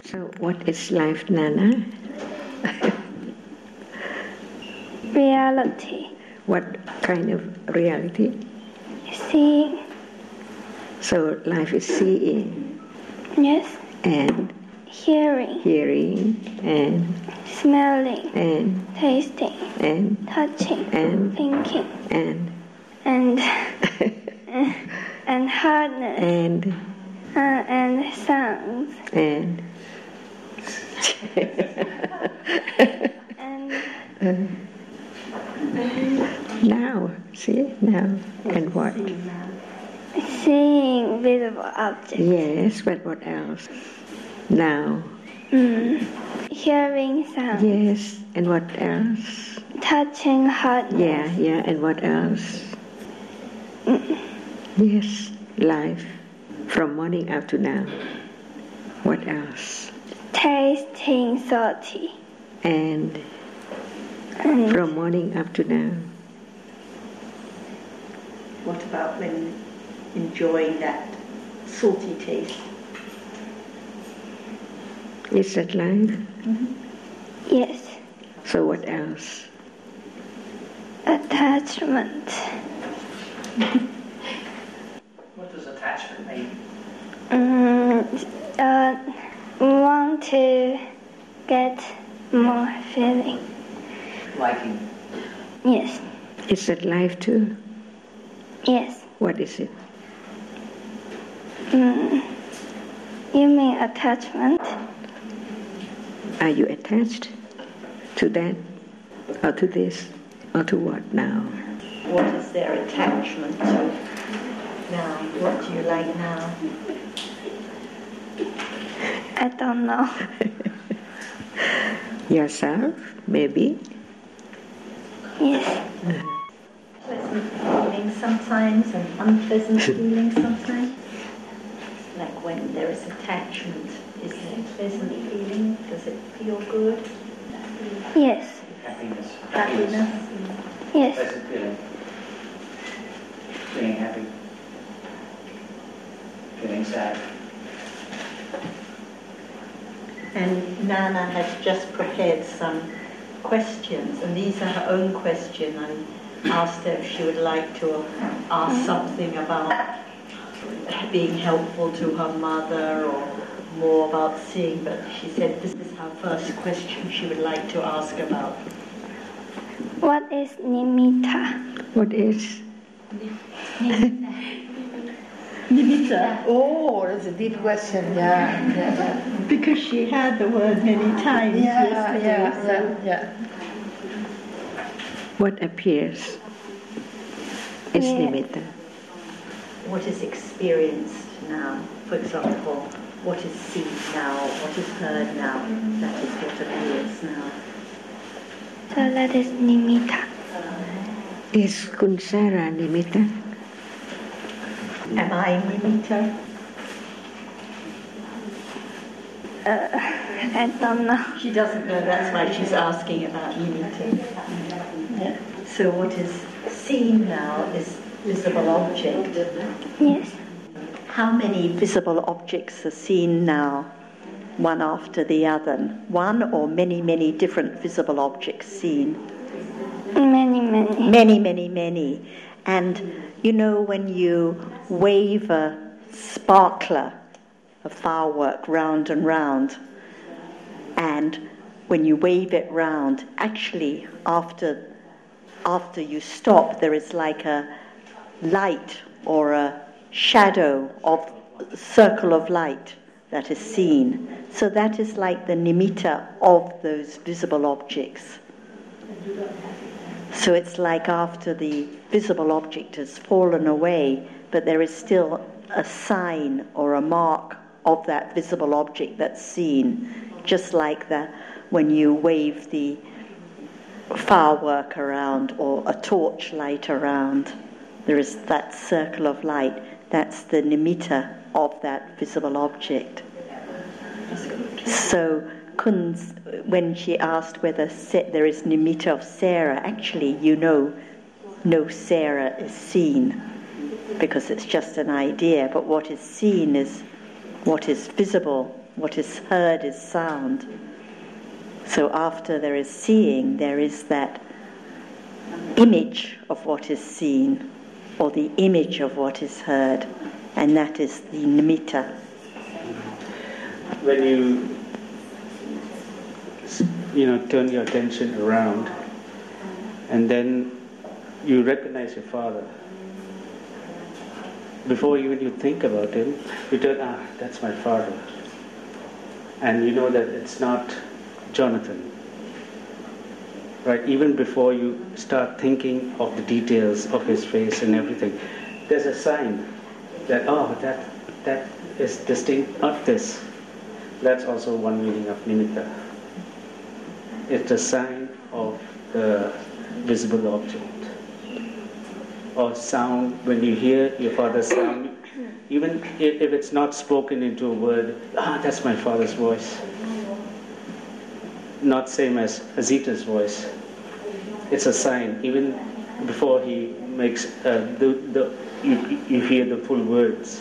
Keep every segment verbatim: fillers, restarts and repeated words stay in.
So what is life, Nana? Reality. What kind of reality? Seeing. So life is seeing. Yes. And? Hearing. Hearing. And? Smelling. And? Tasting. And? Touching. And? Thinking. And? And? and hardness. And? Uh, and sounds. And? and? Uh, now, see, now, and what? Seeing visible objects. Yes, but what else? Now. Mm. Hearing sounds. Yes, and what else? Touching hardness. Yeah, yeah, and what else? Mm. Yes, life, from morning up to now. What else? Tasting salty. And, and from morning up to now. What about when enjoying that salty taste? Is that life? Mm-hmm. Yes. So what else? Attachment. What does attachment mean? Mm, uh, want to get more feeling. Liking. Yes. Is that life too? Yes. What is it? Mm, you mean attachment? Are you attached to that? Or to this? Or to what now? What is their attachment to now? What do you like now? I don't know. Yourself, maybe? Yes. Pleasant feelings sometimes and unpleasant feelings sometimes. Like when there is attachment, is there a pleasant feeling? Does it feel good? Yes. Happiness. Happiness? Yes. Pleasant feeling. Feeling happy. Feeling sad. And Nana has just prepared some questions, and these are her own questions. I asked her if she would like to ask something about being helpful to her mother or more about seeing, but she said this is her first question she would like to ask about. What is nimitta? What is? Nimitta. Oh, that's a deep question. Yeah, yeah, yeah. Because she heard the word many times Yeah, yesterday. yeah, so yeah, yeah. What appears is Yeah. nimitta. what is experienced now? For example, what is seen now? What is heard now? That is what appears now. So that is nimitta. Is Kunsara nimitta? Am I nimitta? Uh, I don't know. She doesn't know, that's why she's asking about nimitta. Yeah. So what is seen now is visible object. Yes. How many visible objects are seen now, one after the other? One or many, many different visible objects seen? Many, many. Many, many, many. And you know when you wave a sparkler, a firework, round and round, and when you wave it round, actually after after you stop, there is like a light or a shadow of a circle of light that is seen. So that is like the nimitta of those visible objects. So it's like after the visible object has fallen away, but there is still a sign or a mark of that visible object that's seen, just like that when you wave the firework around or a torch light around, there is that circle of light. That's the nimitta of that visible object. So Kun's, when she asked whether there is nimitta of Sarah, actually you know no Sarah is seen because it's just an idea, but what is seen is what is visible What is heard is sound. So after there is seeing, there is that image of what is seen, or the image of what is heard, and that is the nimitta. When you, you know, turn your attention around, and then you recognize your father, before even you think about him, you turn, ah, that's my father. And you know that it's not Jonathan. Right? Even before you start thinking of the details of his face and everything, there's a sign that, oh, that that is distinct, not this. That's also one meaning of nimitta. It's a sign of the visible object. Or sound, when you hear your father's sound, even if, if it's not spoken into a word, ah, that's my father's voice. Not same as Azita's voice. It's a sign, even before he makes uh, the, the you, you hear the full words.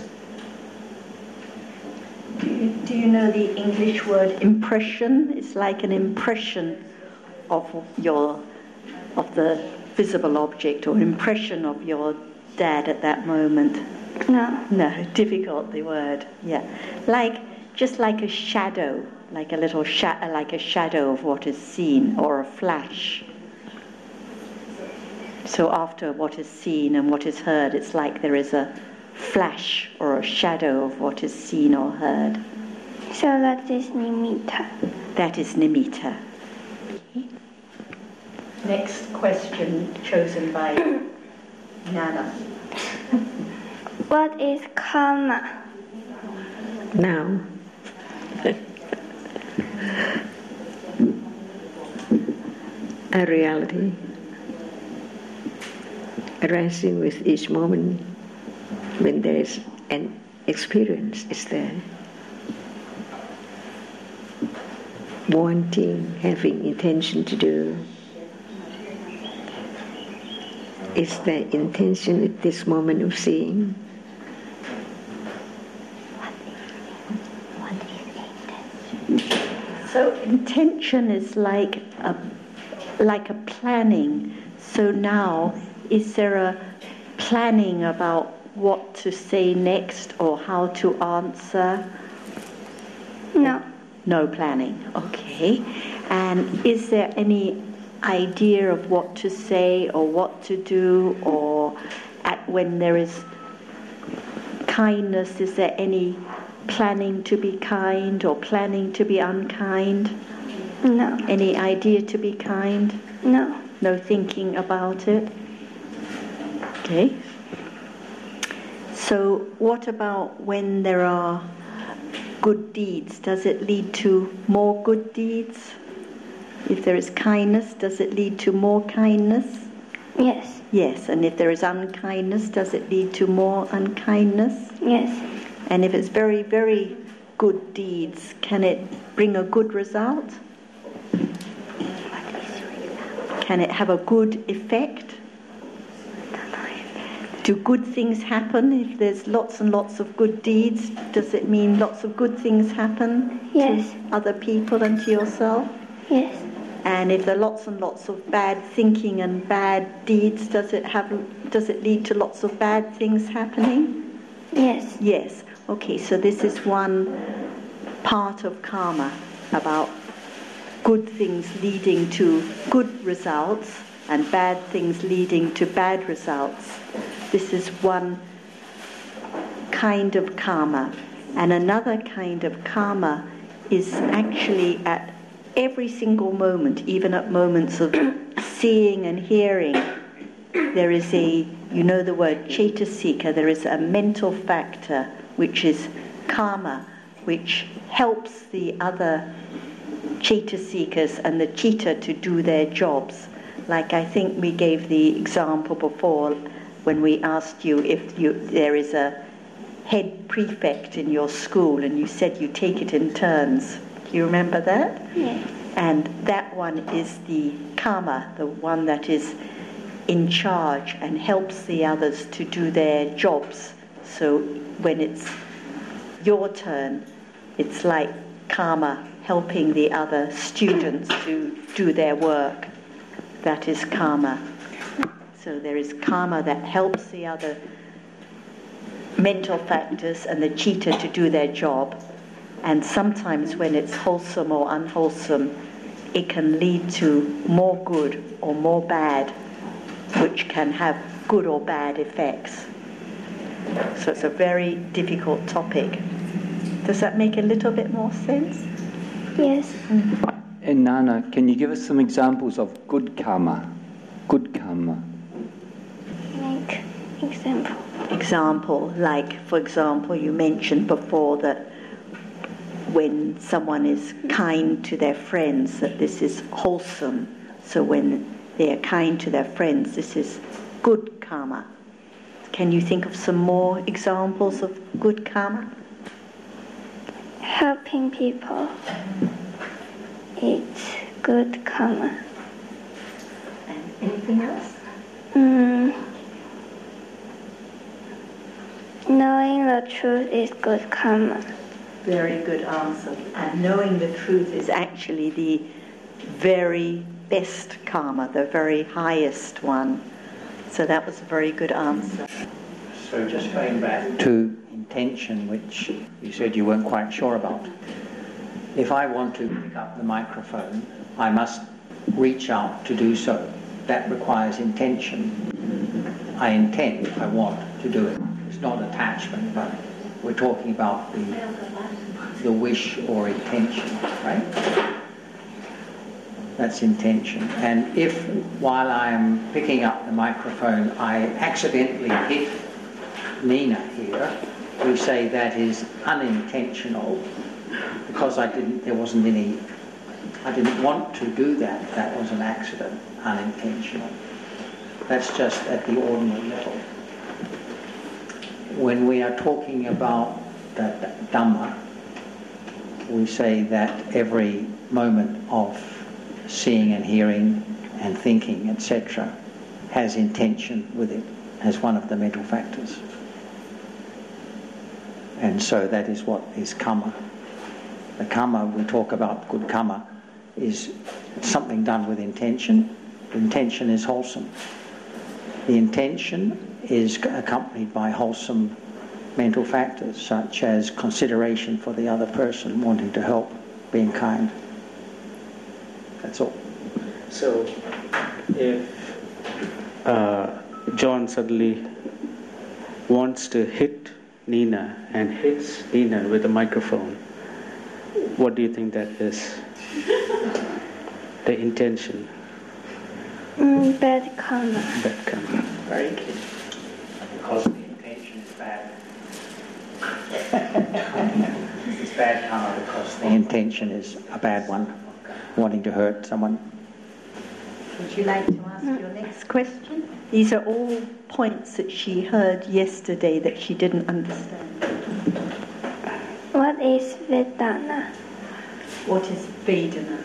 Do you, do you know the English word impression? It's like an impression of your of the visible object, or impression of your dad at that moment. No. No, difficult, the word. Yeah, like just like a shadow, like a little sha- like a shadow of what is seen, or a flash. So after what is seen and what is heard, it's like there is a flash or a shadow of what is seen or heard. So that is nimitta. That is nimitta. Next question chosen by Nana. What is karma? Now, a reality arising with each moment when there is an experience is there. Wanting, having intention to do. Is the intention at this moment of seeing? So intention is like a like a planning. So now, is there a planning about what to say next or how to answer? No. No planning. Okay. And is there any idea of what to say or what to do, or at when there is kindness, is there any planning to be kind or planning to be unkind? No. Any idea to be kind? No. No thinking about it? Okay. So what about when there are good deeds? Does it lead to more good deeds? If there is kindness, does it lead to more kindness? Yes. Yes. And if there is unkindness, does it lead to more unkindness? Yes. And if it's very, very good deeds, can it bring a good result? Can it have a good effect? Do good things happen? If there's lots and lots of good deeds, does it mean lots of good things happen Yes. to other people and to yourself? Yes. And if there are lots and lots of bad thinking and bad deeds, does it have? Does it lead to lots of bad things happening? Yes. Yes. Okay, so this is one part of karma, about good things leading to good results and bad things leading to bad results. This is one kind of karma. And another kind of karma is actually at every single moment, even at moments of seeing and hearing, there is a, you know the word cetasika, there is a mental factor which is karma, which helps the other cetasikas and the citta to do their jobs. Like I think we gave the example before when we asked you if you there is a head prefect in your school and you said you take it in turns. Do you remember that? Yes. And that one is the karma, the one that is in charge and helps the others to do their jobs. So when it's your turn, It's like karma helping the other students to do their work. That is karma. So there is karma that helps the other mental factors and the chitta to do their job. And sometimes when it's wholesome or unwholesome, it can lead to more good or more bad, which can have good or bad effects. So it's a very difficult topic. Does that make a little bit more sense? Yes. And Nana, can you give us some examples of good karma? Good karma. Like example. Example, like, for example, you mentioned before that when someone is kind to their friends, that this is wholesome. So when they are kind to their friends, this is good karma. Can you think of some more examples of good karma? Helping people. It's good karma. And anything else? Mm. Knowing the truth is good karma. Very good answer. And knowing the truth is actually the very best karma, the very highest one. So that was a very good answer. So just going back to intention, which you said you weren't quite sure about. If I want to pick up the microphone, I must reach out to do so. That requires intention. I intend, I want to do it. It's not attachment, but we're talking about the, the wish or intention, right? That's intention. And if, while I'm picking up the microphone, I accidentally hit Nina here, we say that is unintentional, because I didn't, there wasn't any, I didn't want to do that. That was an accident, unintentional. That's just at the ordinary level. When we are talking about the Dhamma, we say that every moment of seeing and hearing and thinking, et cetera, has intention with it as one of the mental factors. And so that is what is karma. The karma, we talk about good karma, is something done with intention. The intention is wholesome. The intention is accompanied by wholesome mental factors, such as consideration for the other person, wanting to help, being kind. That's all. So, if uh, John suddenly wants to hit Nina and hits Nina with a microphone, what do you think that is? The intention. Mm, bad karma. Bad karma. Very good. Because the intention is bad. It's bad karma because the intention is a bad one, wanting to hurt someone. Would you like to ask your next question? These are all points that she heard yesterday that she didn't understand. What is Vedana? What is Vedana?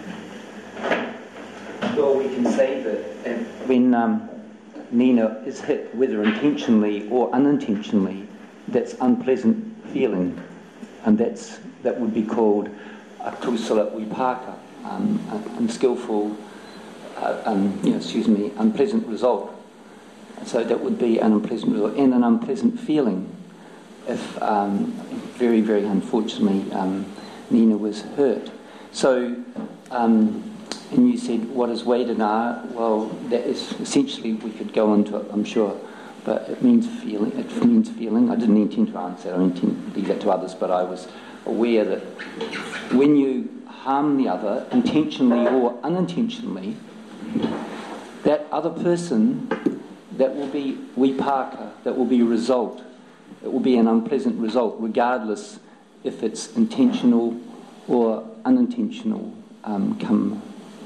Well, we can say that um, when um, Nina is hit, whether intentionally or unintentionally, that's unpleasant feeling, and that's that would be called a kusala vipaka, um, an unskillful, uh, um, you know, excuse me, unpleasant result. So that would be an unpleasant result and an unpleasant feeling if, um, very, very unfortunately, um, Nina was hurt. So, um, and you said, what is Vedana? Well, that is essentially, we could go into it, I'm sure, but it means feeling. It means feeling. I didn't intend to answer. I intend to leave that to others, but I was aware that when you harm the other, intentionally or unintentionally, that other person, that will be vipaka, that will be a result. It will be an unpleasant result, regardless if it's intentional or unintentional um, karma.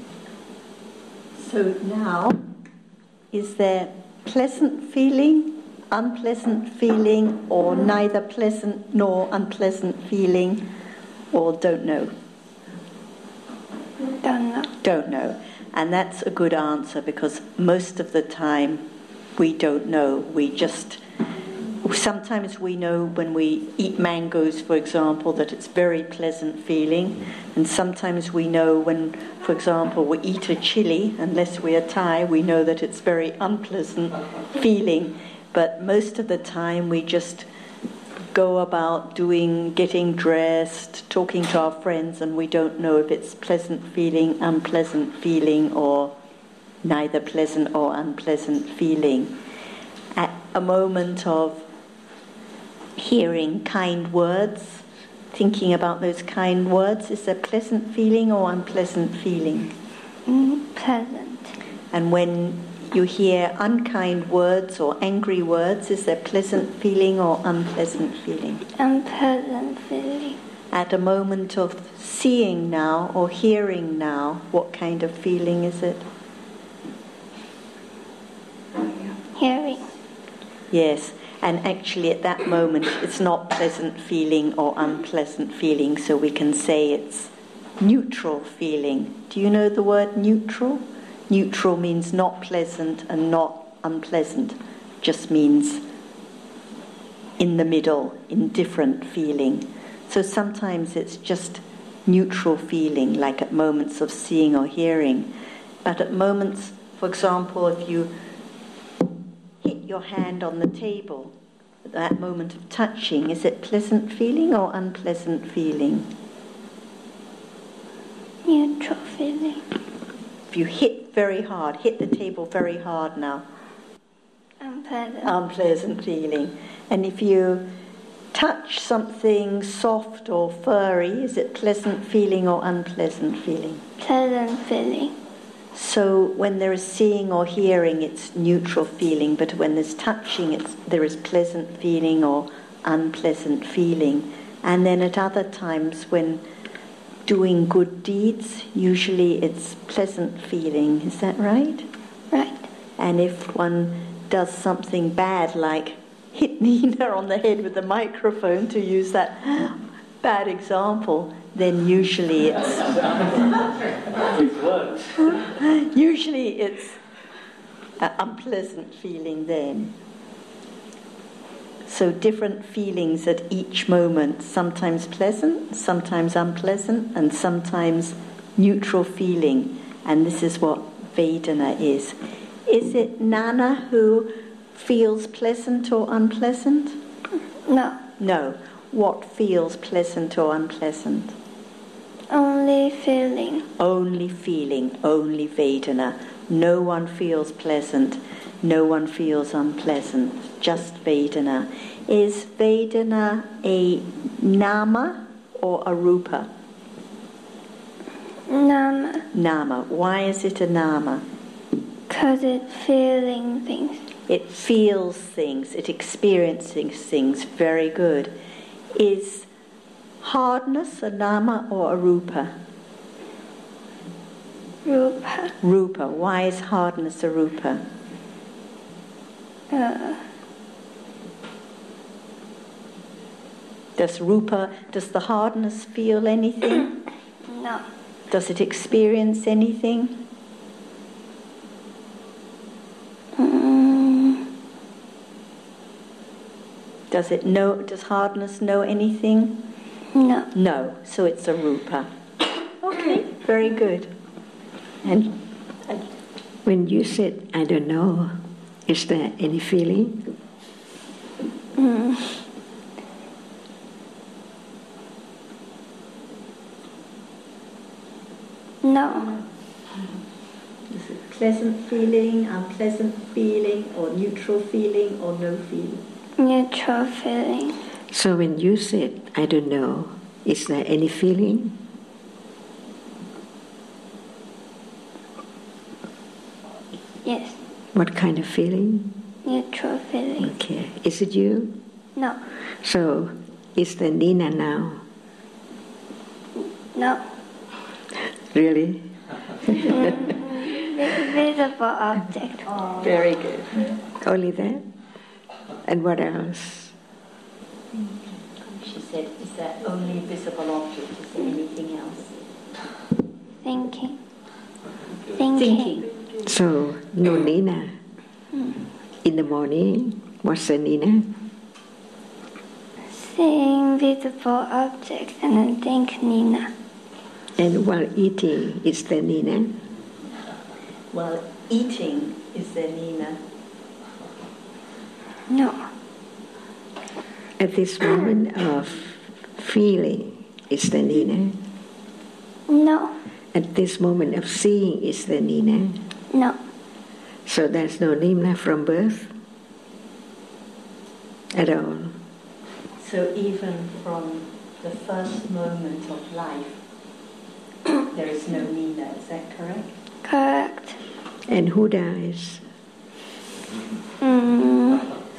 So now, is there pleasant feeling, unpleasant feeling, or neither pleasant nor unpleasant feeling, or don't know? Don't know. Don't know. And that's a good answer, because most of the time we don't know. We just Sometimes we know when we eat mangoes, for example, that it's very pleasant feeling, and sometimes we know when, for example, we eat a chili, unless we are Thai, we know that it's very unpleasant feeling. But most of the time we just go about doing, getting dressed, talking to our friends, and we don't know if it's pleasant feeling, unpleasant feeling, or neither pleasant or unpleasant feeling. At a moment of hearing kind words, thinking about those kind words, is there pleasant feeling or unpleasant feeling? Mm, pleasant. And when you hear unkind words or angry words, is there pleasant feeling or unpleasant feeling? Unpleasant feeling. At a moment of seeing now or hearing now, what kind of feeling is it? Hearing. Yes, and actually at that moment it's not pleasant feeling or unpleasant feeling, so we can say it's neutral feeling. Do you know the word neutral? Neutral means not pleasant and not unpleasant, just means in the middle, indifferent feeling. So sometimes it's just neutral feeling, like at moments of seeing or hearing. But at moments, for example, if you hit your hand on the table, at that moment of touching, is it pleasant feeling or unpleasant feeling? Neutral feeling. If you hit very hard, hit the table very hard now. Unpleasant. Unpleasant feeling. And if you touch something soft or furry, is it pleasant feeling or unpleasant feeling? Pleasant feeling. So when there is seeing or hearing, it's neutral feeling, but when there's touching, it's, there is pleasant feeling or unpleasant feeling. And then at other times when doing good deeds, usually it's pleasant feeling. Is that right? Right. And if one does something bad, like hit Nina on the head with a microphone, to use that bad example, then usually it's usually it's an unpleasant feeling then. So different feelings at each moment, sometimes pleasant, sometimes unpleasant, and sometimes neutral feeling. And this is what Vedana is. Is it Nana who feels pleasant or unpleasant? No. No. What feels pleasant or unpleasant? Only feeling. Only feeling, only Vedana. No one feels pleasant, no one feels unpleasant, just Vedana. Is Vedana a nama or a rupa? Nama. Nama. Why is it a nama? Because it's feeling things. It feels things, it experiences things. Very good. Is hardness a nama or a rupa? Rupa. Rupa. Why is hardness a rupa? Uh, does rupa, does the hardness feel anything? no. Does it experience anything? Mm, Does it know, does hardness know anything? no. No, so it's a rupa. Okay, very good. And when you said, I don't know, is there any feeling? Mm. No. Is it pleasant feeling, unpleasant feeling, or neutral feeling, or no feeling? Neutral feeling. So when you said, I don't know, is there any feeling? Yes. What kind of feeling? Neutral feeling. Okay. Is it you? No. So, is there Nina now? No. Really? Mm, visible object. Very good. Only that? And what else? She said, is that only visible object? Is there anything else? Thinking. Thinking. Thinking. So, no Nina. In the morning, what's the Nina? Seeing visible objects and then think Nina. And while eating, is there Nina? While eating, is there Nina? No. At this moment of feeling, is there Nina? No. At this moment of seeing, is there Nina? No. So there's no Nina from birth at all. So even from the first moment of life, there is no Nina, is that correct? Correct. And who dies? Mm.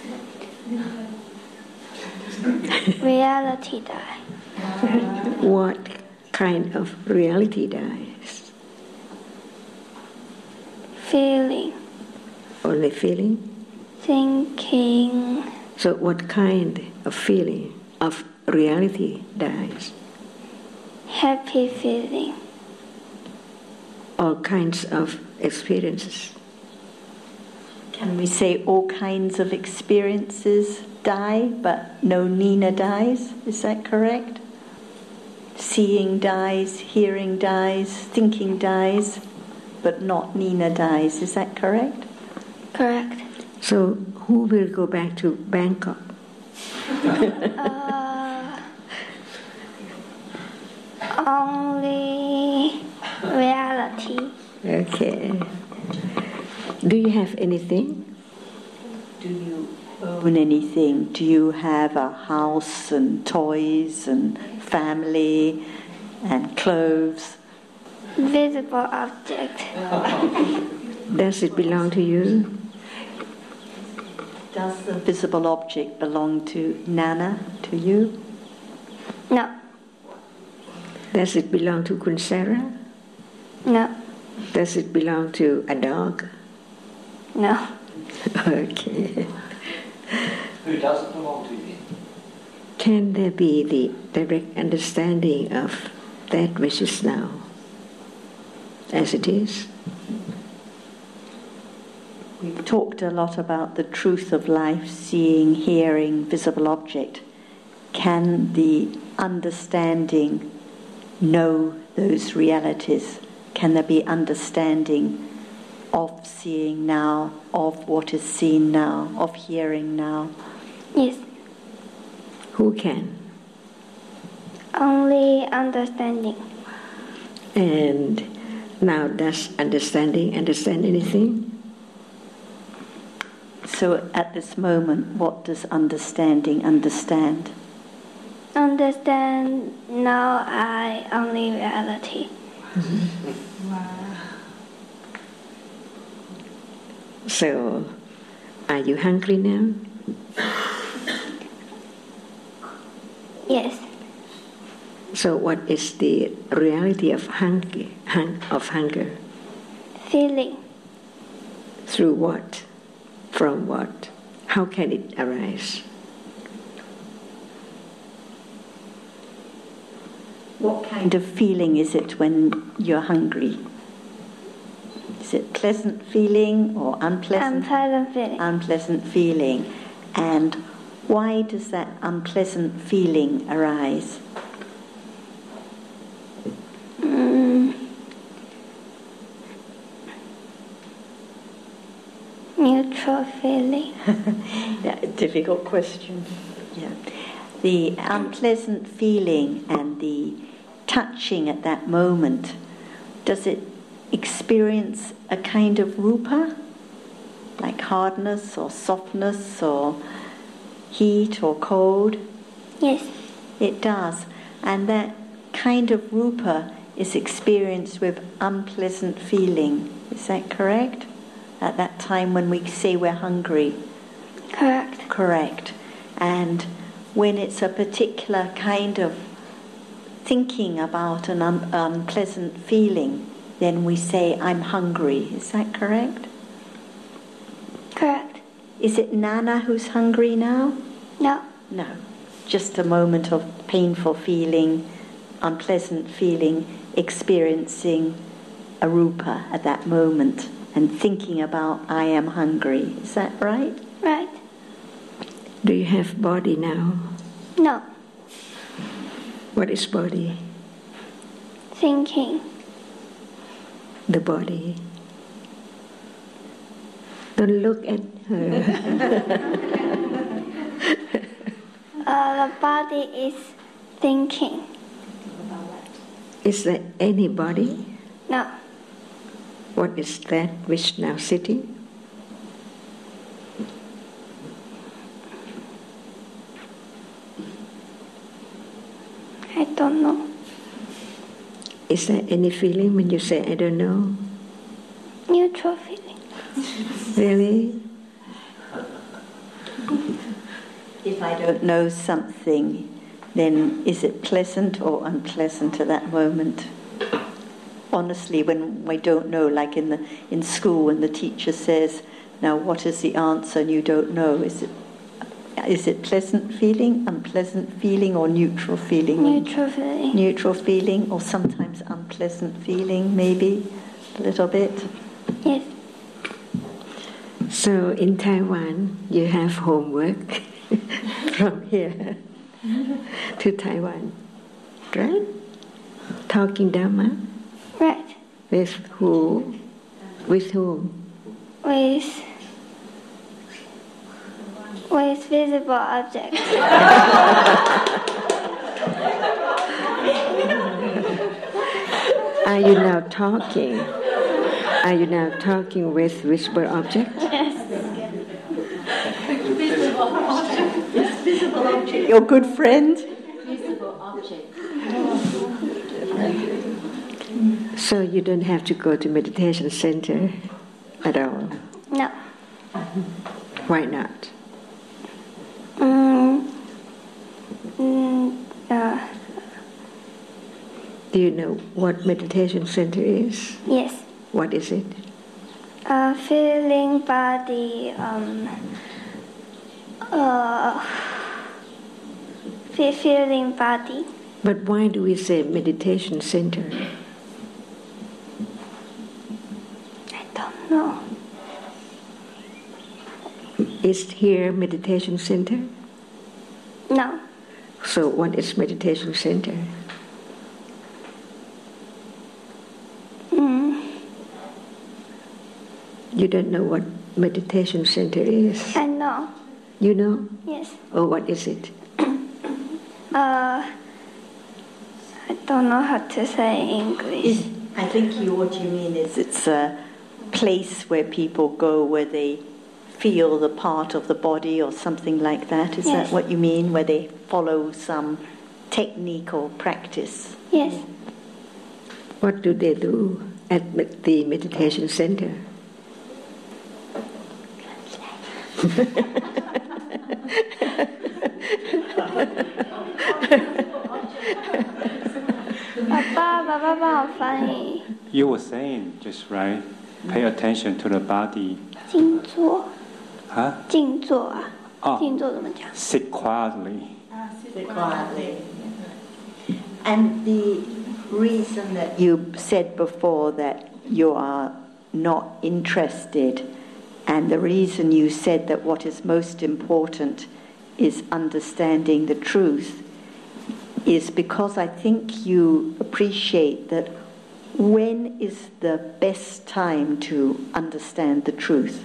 Reality die. What kind of reality dies? Feeling. Only feeling? Thinking. So what kind of feeling of reality dies? Happy feeling. All kinds of experiences. Can we say all kinds of experiences die, but no Nina dies? Is that correct? Seeing dies, hearing dies, thinking dies, but not Nina dies. Is that correct? Correct. So who will go back to Bangkok? uh, only reality. Okay. Do you have anything? Do you own anything? Do you have a house and toys and family and clothes? Visible object. Does it belong to you? Does the visible object belong to Nana, to you? No. Does it belong to Kun Sarah? No. Does it belong to a dog? No. Okay. Who doesn't belong to you? Can there be the direct understanding of that which is now, as it is? We've talked a lot about the truth of life, seeing, hearing, visible object. Can the understanding know those realities? Can there be understanding of seeing now, of what is seen now, of hearing now? Yes. Who can? Only understanding. And now does understanding understand anything? So at this moment, what does understanding understand? Understand now I only reality. Mm-hmm. Wow. So, are you hungry now? Yes. So what is the reality of hunger, hung, of hunger? Feeling. Through what? From what? How can it arise? What kind of feeling is it when you're hungry? Is it pleasant feeling or unpleasant? Unpleasant feeling. Unpleasant feeling. And why does that unpleasant feeling arise? Mm. Neutral feeling. Yeah, difficult question. Yeah. The unpleasant feeling and the touching at that moment, does it experience a kind of rupa, like hardness or softness or heat or cold? Yes. It does. And that kind of rupa is experienced with unpleasant feeling. Is that correct? At that time when we say we're hungry? Correct. Correct. And when it's a particular kind of thinking about an un- unpleasant feeling, then we say, I'm hungry. Is that correct? Correct. Is it Nana who's hungry now? No. No. Just a moment of painful feeling, unpleasant feeling, experiencing a rupa at that moment and thinking about, I am hungry. Is that right? Right. Do you have body now? No. What is body? Thinking. The body. Don't look at her. Uh, the body is thinking. Is there any body? No. What is that which now sitting? I don't know. Is there any feeling when you say, I don't know? Neutral feeling. Really? If I don't know something, then is it pleasant or unpleasant at that moment? Honestly, when we don't know, like in the in school, when the teacher says, "Now, what is the answer?" and you don't know, is it is it pleasant feeling, unpleasant feeling, or neutral feeling? Neutral feeling. Neutral feeling, or sometimes unpleasant feeling, maybe a little bit. Yes. So in Taiwan, you have homework from here to Taiwan, right? Talking Dhamma. Right. With who? With whom? With with visible objects. Are you now talking? Are you now talking with visible object? Yes. Visible object. Your good friend. Visible object. So you don't have to go to meditation center at all? No. Why not? Mm, mm, uh, Do you know what meditation center is? yes. What is it? Uh, feeling body. Um. Uh. fe- Feeling body. But why do we say meditation center? I don't know. Is here meditation center? No. So what is meditation center? Mm, You don't know what meditation center is? I know. You know? Yes. Oh, what is it? Uh. I don't know how to say in English. Is, I think you, what you mean is it's a place where people go where they feel the part of the body or something like that. Is Yes. that what you mean? Where they follow some technique or practice? Yes. What do they do at med- the meditation center? Papa, Papa 帮我翻译 You were saying just right. Pay attention to the body. 静坐 Huh? 静坐啊 Oh. 静坐怎么讲 Sit quietly. Sit quietly. And the reason that you said before that you are not interested, and the reason you said that what is most important is understanding the truth, is because I think you appreciate that when is the best time to understand the truth?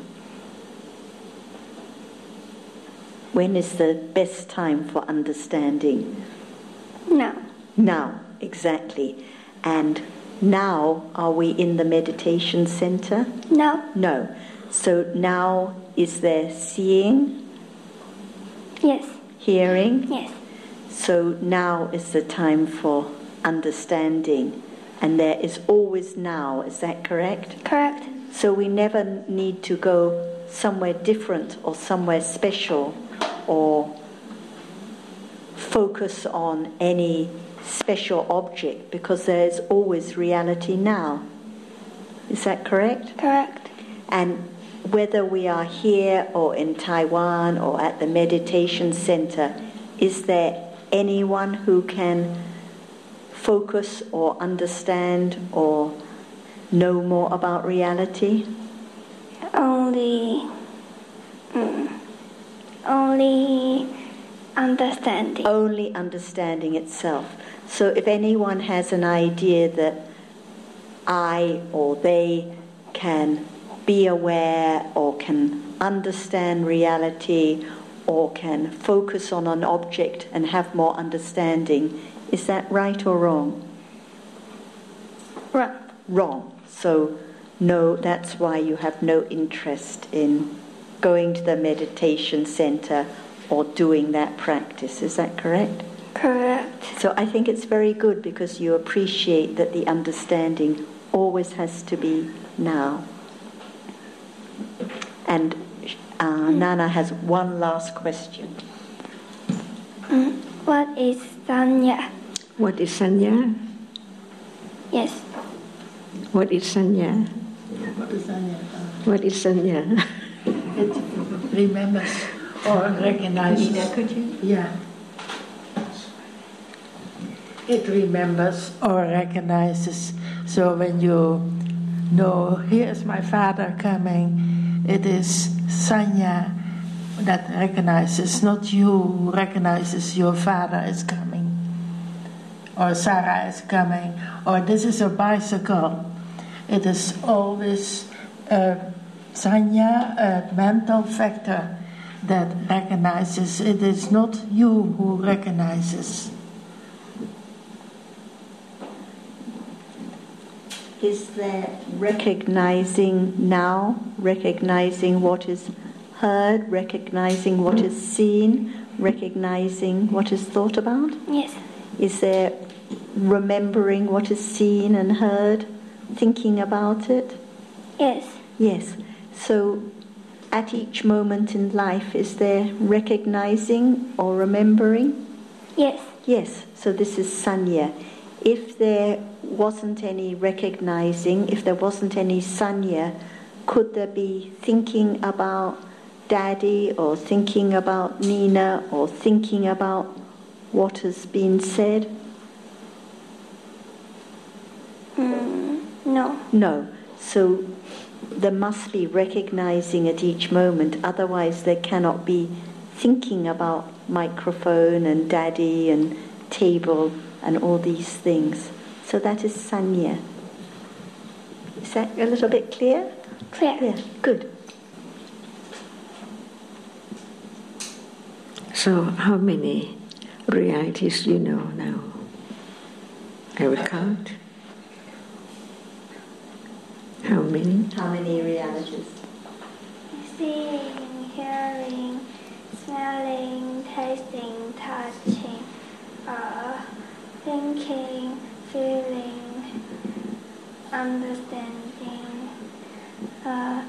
When is the best time for understanding? Now. Now, exactly. And now, are we in the meditation center? No. No. So now, is there seeing? Yes. Hearing? Yes. So now is the time for understanding. And there is always now, is that correct? Correct. So we never need to go somewhere different or somewhere special or focus on any special object, because there is always reality now. Is that correct? Correct. And whether we are here or in Taiwan or at the meditation center, is there anyone who can focus or understand or know more about reality? Only, mm, only understanding. Only understanding itself. So if anyone has an idea that I or they can be aware or can understand reality or can focus on an object and have more understanding, is that right or wrong? Wrong. Wrong. So no, that's why you have no interest in going to the meditation center or doing that practice. Is that correct? Correct. So I think it's very good because you appreciate that the understanding always has to be now. And uh, Nana has one last question. Mm. What is sanya? What is sanya? Yes. What is sanya? What is sanya? What is sanya? It remembers or recognizes. Nina, could you? Yeah. It remembers or recognizes. So when you know, here's my father coming, it is sanya that recognizes, not you who recognizes your father is coming, or Sarah is coming, or this is a bicycle. It is always a sanya, a mental factor that recognizes. It is not you who recognizes. Is there recognizing now, recognizing what is heard, recognizing what is seen, recognizing what is thought about? Yes. Is there remembering what is seen and heard, thinking about it? Yes. Yes. So at each moment in life, is there recognizing or remembering? Yes. Yes. So this is sanya. If there wasn't any recognizing, if there wasn't any sanya, could there be thinking about Daddy or thinking about Nina or thinking about what has been said? Mm, no. No. So there must be recognizing at each moment, otherwise there cannot be thinking about microphone and Daddy and table and all these things. So that is sanya. Is that a little bit clear? Clear. Yeah, good. So how many realities do you know now? I will count. How many? How many realities? Seeing, hearing, smelling, tasting, touching, uh, thinking, feeling, understanding, uh,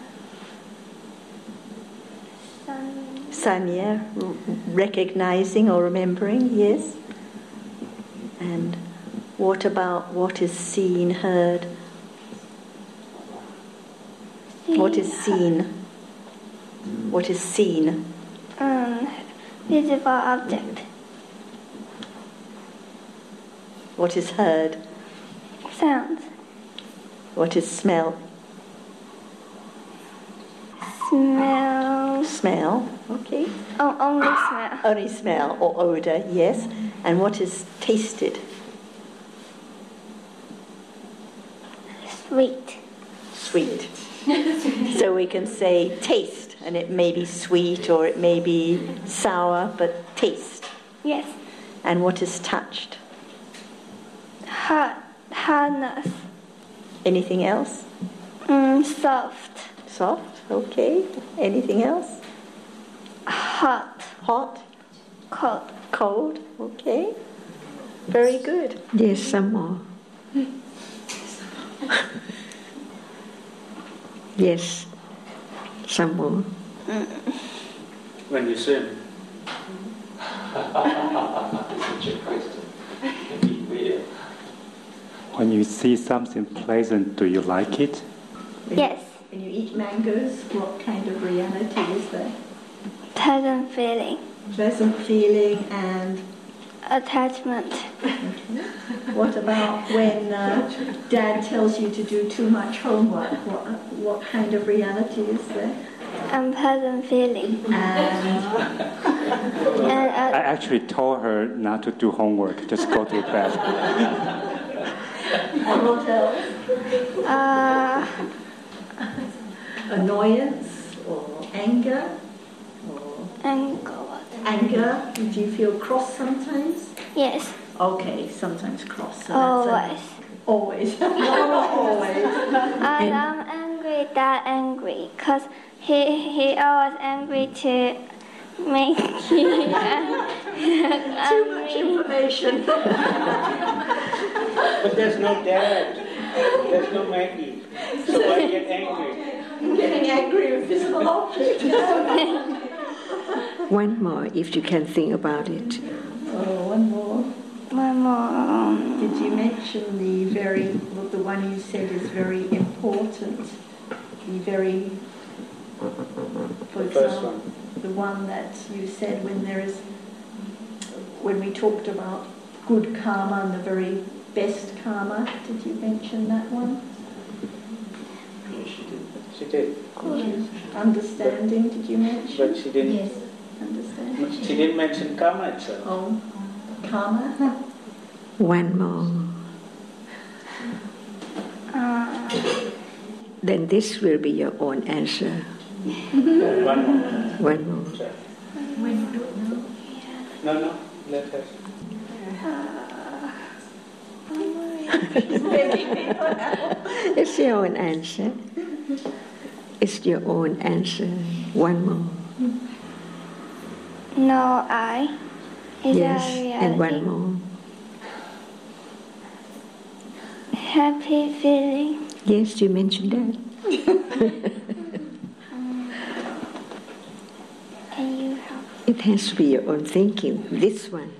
sun- Sanya, r- recognizing or remembering, yes. And what about what is seen, heard? What is seen? What is seen? Um, visible object. What is heard? Sound. What is smell? Smell. Smell, okay. Oh, only smell. Only smell or odor, yes. And what is tasted? Sweet. Sweet. So we can say taste, and it may be sweet or it may be sour, but taste. Yes. And what is touched? Hard. Hardness. Anything else? Mm, soft. Soft, okay. Anything else? Hot. Hot? Cold. Cold, okay. Very good. Yes, some more. Yes, some more. When you swim. When you see something pleasant, do you like it? Yes. When you eat mangoes, what kind of reality is there? Pleasant feeling. Pleasant feeling. And attachment. what about when uh, Dad tells you to do too much homework? What, what kind of reality is there? unpleasant feeling. And, And I uh, actually told her not to do homework, just go to bed. and what else? uh, Annoyance or anger? Or and go on. anger? Did you feel cross sometimes? Yes, Okay, sometimes cross. So always. That's a, always. Not always. And I'm angry, that angry, because he, he always angry to make you Too much information. But there's no dad. There's no Maggie. So why get angry? Getting angry with physical objects. One more, if you can think about it. Oh, one more. One more. Did you mention the very, well, the one you said is very important? The very, for The first example, one. the one that you said when there is, when we talked about good karma and the very best karma, did you mention that one? She did. Understanding, did you mention? But she didn't. Yes. Understanding. She didn't mention karma itself. Oh, karma. One more. Uh, Then this will be your own answer. One more. One more. When you don't know. No, no. Let her. It's your own answer. It's your own answer. One more. no, I. Is Yes, that reality? and one more. Happy feeling. Yes, you mentioned that. Can you help? It has to be your own thinking. This one.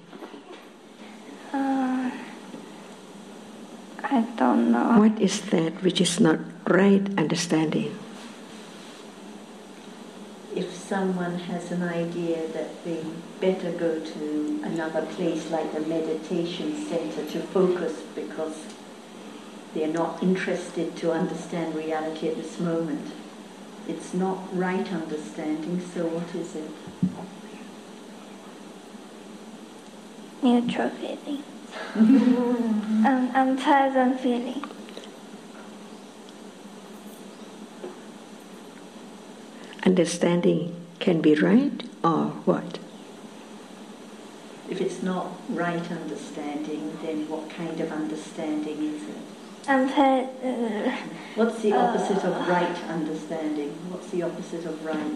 Uh, I don't know. What is that which is not right understanding? If someone has an idea that they better go to another place like the meditation center to focus because they're not interested to understand reality at this moment, it's not right understanding, so what is it? Neutral feeling. um, unpleasant feeling. Understanding can be right or what? If it's not right understanding, then what kind of understanding is it? Unple- uh, What's the opposite of right understanding? What's the opposite of right?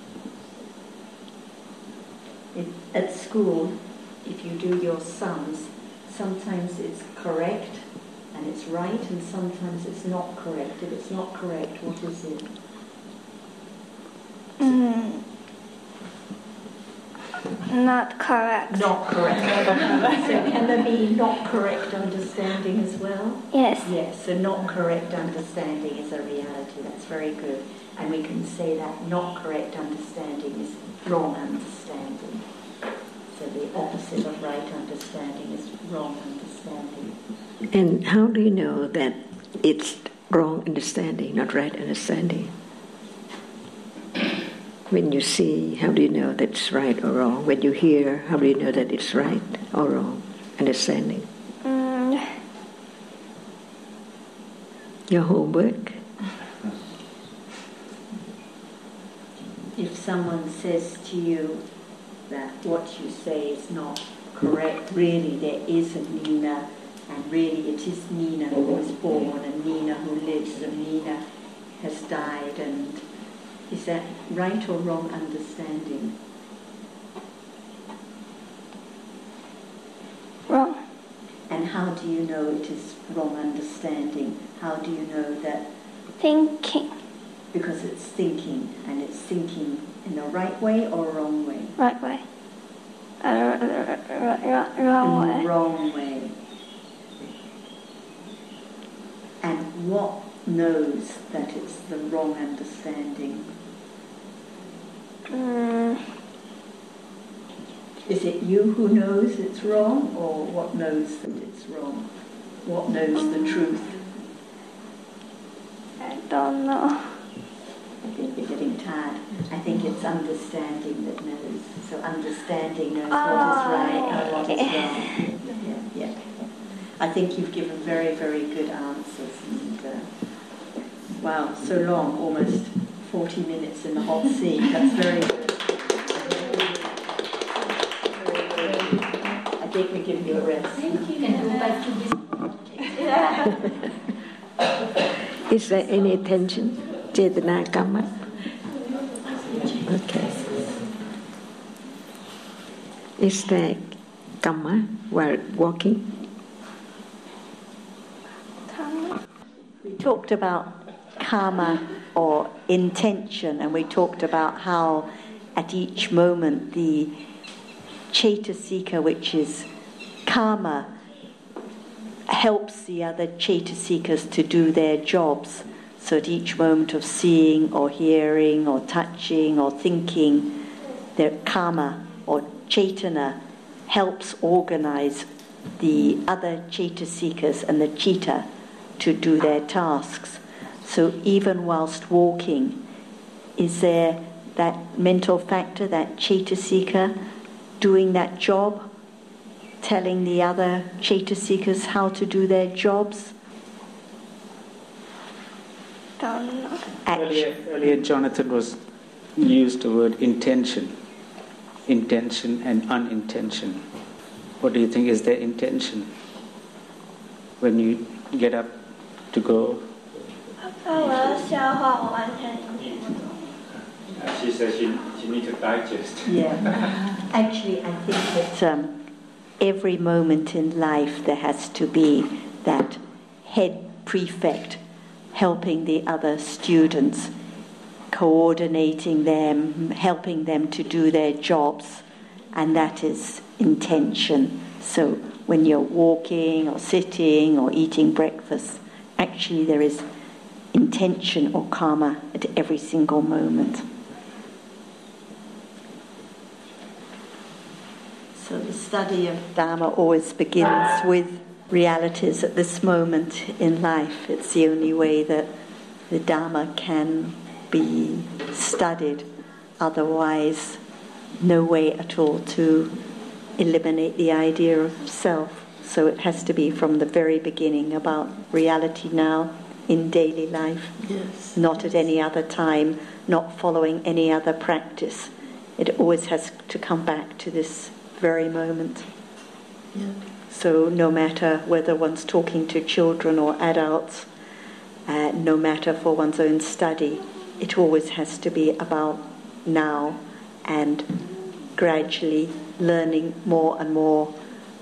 If, at school, if you do your sums, sometimes it's correct and it's right, and sometimes it's not correct. If it's not correct, what is it? mm, not correct. Not correct. So can there be not correct understanding as well? Yes. Yes, so not correct understanding is a reality. That's very good. And we can say that not correct understanding is wrong understanding. So the opposite of right understanding is wrong understanding. And how do you know that it's wrong understanding, not right understanding? When you see, how do you know that it's right or wrong? When you hear, how do you know that it's right or wrong understanding? Mm, Your homework? If someone says to you that what you say is not correct, really there is a Nina, and really it is Nina who was born, and Nina who lives, and Nina has died, and is that right or wrong understanding? wrong. And how do you know it is wrong understanding? How do you know that? Thinking. Because it's thinking, and it's thinking in the right way or wrong way? Right way. Uh, r- r- r- r- wrong In way. the wrong way. And what knows that it's the wrong understanding? Mm, Is it you who knows it's wrong, or what knows that it's wrong? What knows the truth? I don't know. I think we're getting tired. had. I think it's understanding that knows. So understanding knows what is right and what is wrong. Yeah, yeah. I think you've given very, very good answers. And, uh, wow, so long, almost forty minutes in the hot seat. That's very good. I think we give you a rest. Thank you. Can go back to this. Is there any tension? Chetana Kamma? Okay. Is there Kamma while walking? We talked about karma or intention, and we talked about how at each moment the Cetasika, which is karma, helps the other Cetasikas to do their jobs. So at each moment of seeing or hearing or touching or thinking, their karma or Cetana helps organize the other Cetasikas and the Citta to do their tasks. So even whilst walking, is there that mental factor, that Cetasika, doing that job, telling the other Cetasikas how to do their jobs? Don't know. Earlier, earlier Jonathan was used the word intention. Intention and unintention. What do you think is their intention when you get up to go? She says she, she needs to digest. Yeah. Actually, I think that um, every moment in life there has to be that head prefect helping the other students, coordinating them, helping them to do their jobs, and that is intention. So when you're walking or sitting or eating breakfast, actually there is intention or karma at every single moment. So the study of Dharma always begins with realities at this moment in life. It's the only way that the Dharma can be studied. Otherwise, no way at all to eliminate the idea of self. So it has to be from the very beginning about reality now in daily life. Yes. Not at any other time, not following any other practice. It always has to come back to this very moment. Yeah. So no matter whether one's talking to children or adults, uh, no matter for one's own study, it always has to be about now and gradually learning more and more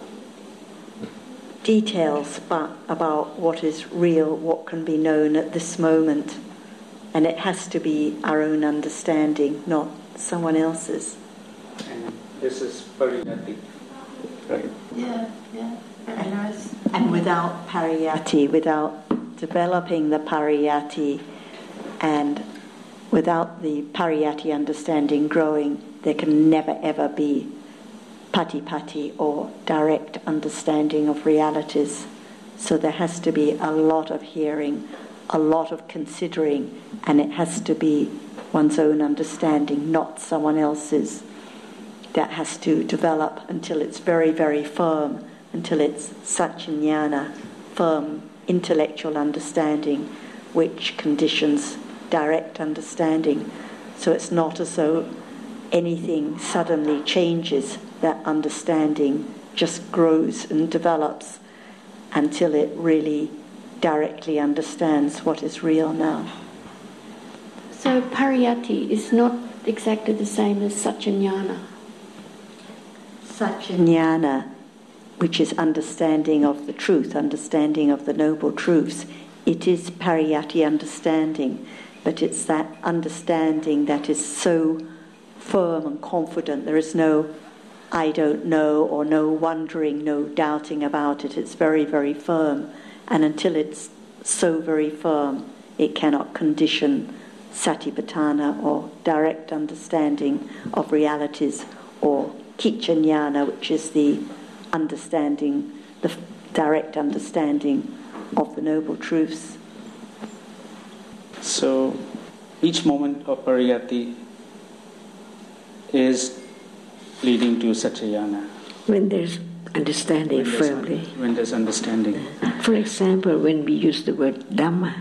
details but about what is real, what can be known at this moment. And it has to be our own understanding, not someone else's. And this is pariyati, right? Yeah, yeah, very nice. And without pariyati, without developing the pariyati and without the pariyati understanding growing, there can never ever be patipati or direct understanding of realities. So there has to be a lot of hearing, a lot of considering, and it has to be one's own understanding, not someone else's. That has to develop until it's very, very firm, until it's sacchinjana, firm intellectual understanding, which conditions direct understanding. So it's not as though anything suddenly changes. That understanding just grows and develops until it really directly understands what is real now. So pariyati is not exactly the same as sacchinjana. Sacchinjana, which is understanding of the truth, understanding of the noble truths, it is pariyati understanding, but it's that understanding that is so firm and confident. There is no I don't know or no wondering, no doubting about it. It's very, very firm. And until it's so very firm, it cannot condition satipatthana or direct understanding of realities, or kicchanyana, which is the understanding, the direct understanding of the noble truths. So each moment of pariyati is leading to Satyayana. When there's understanding when there's firmly. Un- when there's understanding. For example, when we use the word Dhamma,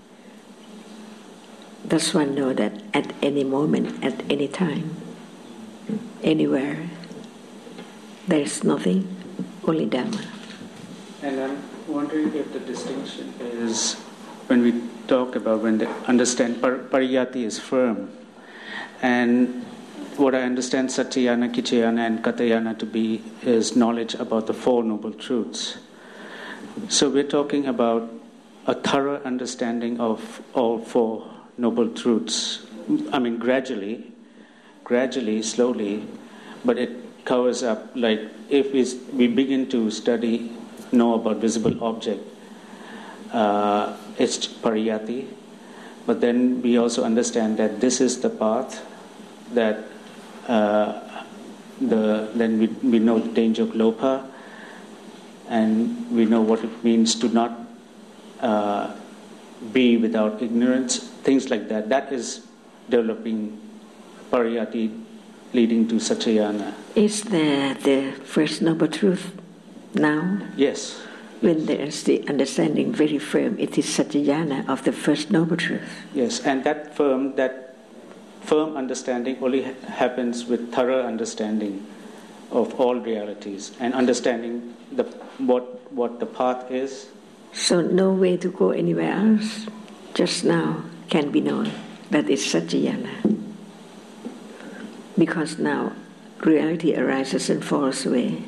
does one know that at any moment, at any time, anywhere, there's nothing, only Dhamma. And I'm wondering if the distinction is when we talk about when they understand par- pariyati is firm, and what I understand Satyayana, Kichayana and Katayana to be is knowledge about the Four Noble Truths. So we're talking about a thorough understanding of all four Noble Truths. I mean gradually, gradually, slowly, but it covers up, like if we, we begin to study, know about visible object, uh, it's pariyati, but then we also understand that this is the path that Uh, the, then we, we know the danger of lopa, and we know what it means to not uh, be without ignorance, things like that. That is developing pariyati leading to Satyayana. Is there the first noble truth now? Yes. When there is the understanding very firm, it is Satyayana of the first noble truth. Yes, and that firm, that firm understanding only ha- happens with thorough understanding of all realities and understanding the what what the path is. So no way to go anywhere else, just now can be known. That is Satyayana. Because now reality arises and falls away.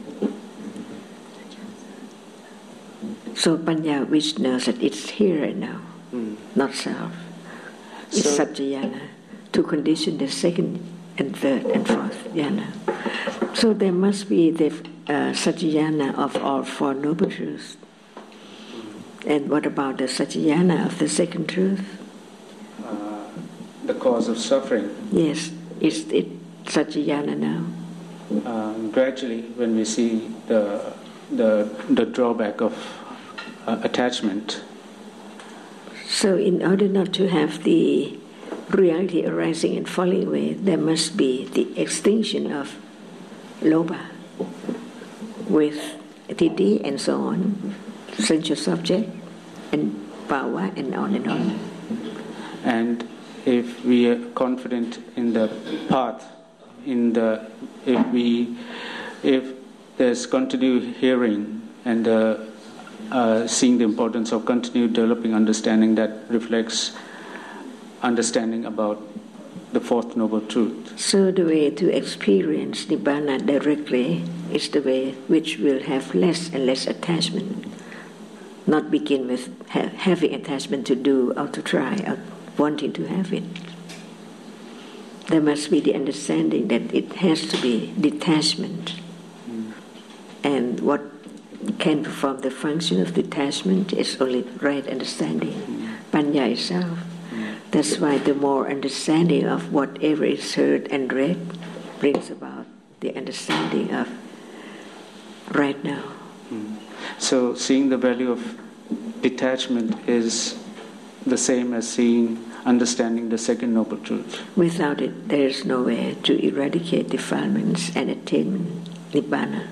So Panya, which knows that it's here and now, mm. not self, is so, Satyayana. To condition the second and third and fourth jhana. So there must be the uh, Satyayana of all four noble truths. And what about the Satyayana of the second truth? Uh, the cause of suffering. Yes, is it Satyayana now? Um, gradually, when we see the the the drawback of uh, attachment. So in order not to have the reality arising and falling away, there must be the extinction of loba with titi and so on, sensual subject and power and on and on. And if we are confident in the path, in the if we if there's continued hearing and uh, uh, seeing the importance of continued developing understanding that reflects understanding about the fourth noble truth. So the way to experience Nibbana directly is the way which will have less and less attachment. Not begin with ha- having attachment to do or to try or wanting to have it. There must be the understanding that it has to be detachment. Mm. And what can perform the function of detachment is only right understanding, mm. Panya itself. That's why the more understanding of whatever is heard and read brings about the understanding of right now. Mm. So seeing the value of detachment is the same as seeing, understanding the second noble truth. Without it, there is no way to eradicate defilements and attain Nibbana.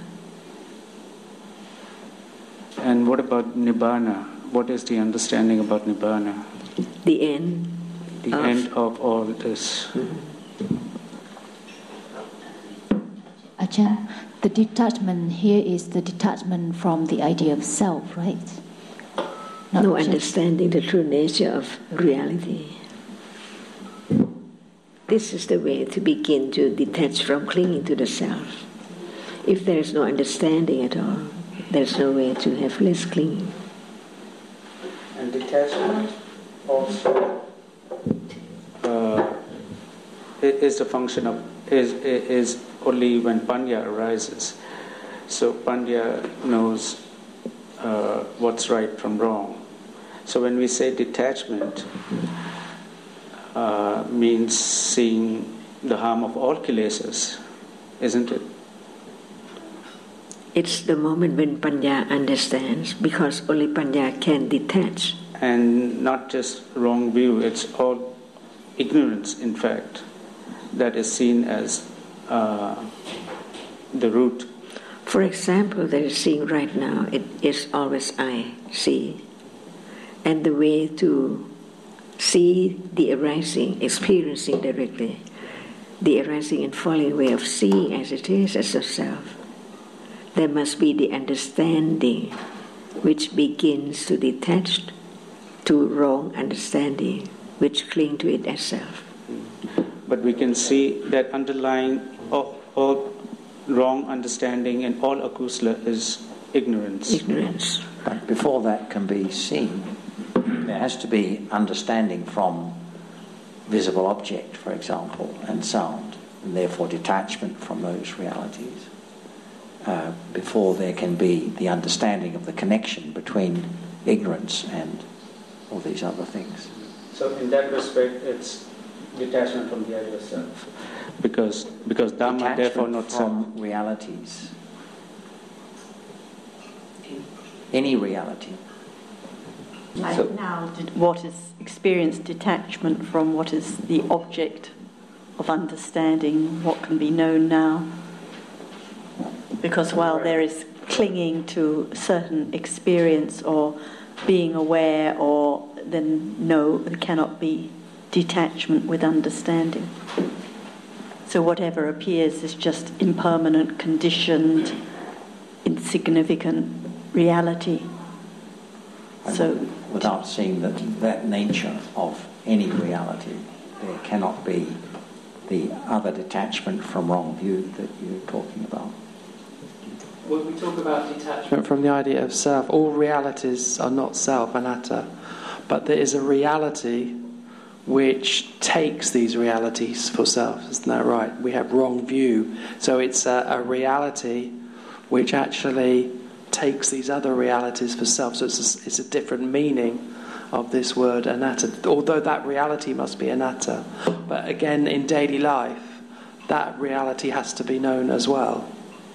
And what about Nibbana? What is the understanding about Nibbana? The end. The of end of all this. Ajahn, the detachment here is the detachment from the idea of self, right? Not no understanding the true nature of reality. This is the way to begin to detach from clinging to the self. If there is no understanding at all, there is no way to have less clinging. And detachment also uh, is a function of is is only when Panya arises. So Panya knows uh, what's right from wrong. So when we say detachment, uh, means seeing the harm of all kilesas, isn't it? It's the moment when Panya understands, because only Panya can detach. And not just wrong view, it's all ignorance, in fact, that is seen as uh, the root. For example, that is seeing right now, it is always I see. And the way to see the arising, experiencing directly, the arising and falling way of seeing as it is, as a self, there must be the understanding which begins to detach to wrong understanding, which cling to it as self. But we can see that underlying all, all wrong understanding and all akusala is ignorance. Ignorance. But before that can be seen, there has to be understanding from visible object, for example, and sound, and therefore detachment from those realities, uh, before there can be the understanding of the connection between ignorance and all these other things. So in that respect, it's detachment from the idea of self. Because, because Dhamma, detachment therefore not from self. realities. Any reality. Like So- now, did- what is experienced detachment from what is the object of understanding, what can be known now? Because while there is clinging to certain experience or being aware, or then no, there cannot be detachment with understanding. So whatever appears is just impermanent, conditioned, insignificant reality. And So without seeing that, that nature of any reality, there cannot be the other detachment from wrong view that you're talking about. When we talk about detachment from the idea of self, all realities are not self, anatta, but there is a reality which takes these realities for self. Isn't that right? We have wrong view. So it's a, a reality which actually takes these other realities for self. So it's a, it's a different meaning of this word anatta, although that reality must be anatta. But again, in daily life, that reality has to be known as well.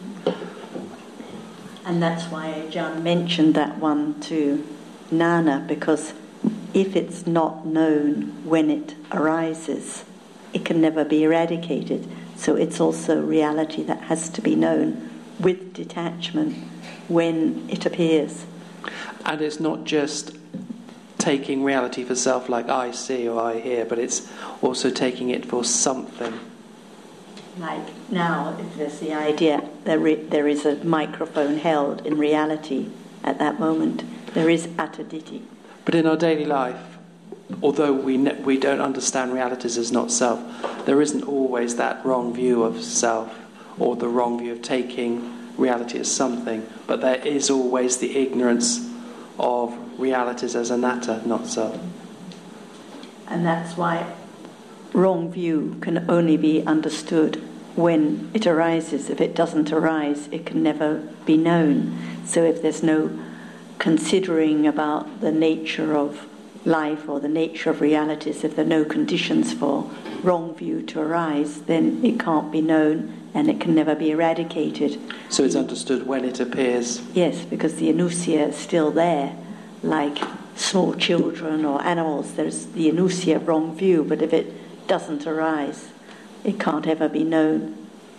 And that's why John mentioned that one to Nana, because if it's not known when it arises, it can never be eradicated. So it's also reality that has to be known with detachment when it appears. And it's not just taking reality for self like I see or I hear, but it's also taking it for something. Like now, if there's the idea that re- there is a microphone held in reality at that moment, there is attaditi. But in our daily life, although we ne- we don't understand realities as not self, there isn't always that wrong view of self or the wrong view of taking reality as something, but there is always the ignorance of realities as anatta, not self. And that's why wrong view can only be understood when it arises. If it doesn't arise, it can never be known. So if there's no considering about the nature of life or the nature of realities, if there are no conditions for wrong view to arise, then it can't be known and it can never be eradicated. So it's understood when it appears. Yes, because the anusya is still there, like small children or animals. There's the anusya wrong view, but if it doesn't arise, it can't ever be known.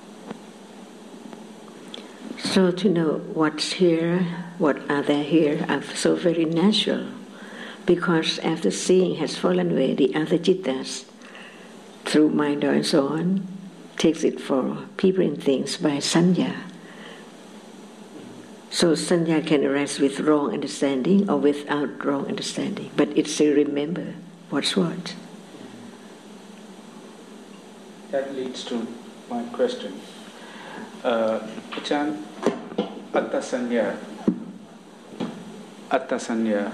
So to know what's here, what are there here, are so very natural, because after seeing has fallen away, the other jittas, through mind and so on, takes it for people and things by sanya. So sanya can arise with wrong understanding or without wrong understanding, but it still remember what's what. That leads to my question. Uh, Achan, Atta Sanya, Atta Sanya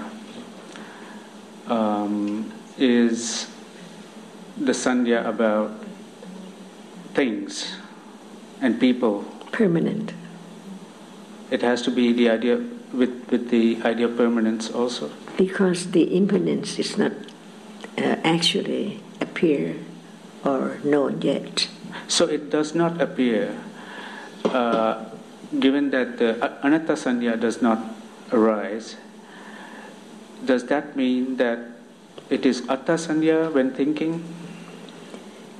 um, is the Sanya about things and people. Permanent. It has to be the idea with, with the idea of permanence also. Because the impermanence is not uh, actually appear or known yet. So it does not appear, uh, given that the anatta sanya does not arise, does that mean that it is atta sanya when thinking?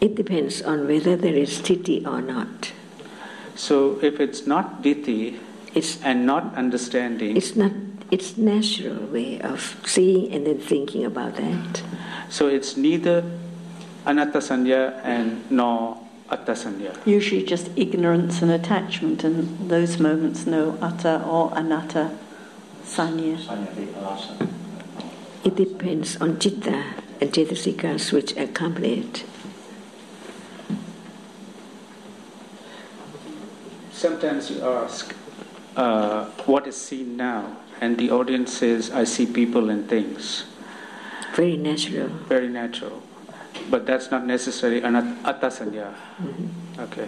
It depends on whether there is ditthi or not. So if it's not ditthi it's, and not understanding... It's not. It's natural way of seeing and then thinking about that. So it's neither anatta sanya and nor atta sanya. Usually just ignorance and attachment, and those moments no atta or anatta sanya. It depends on citta and cetasikas which accompany it. Sometimes you ask, uh, what is seen now? And the audience says, I see people and things. Very natural. Very natural. But that's not necessarily an atta sanya. Mm-hmm. Okay.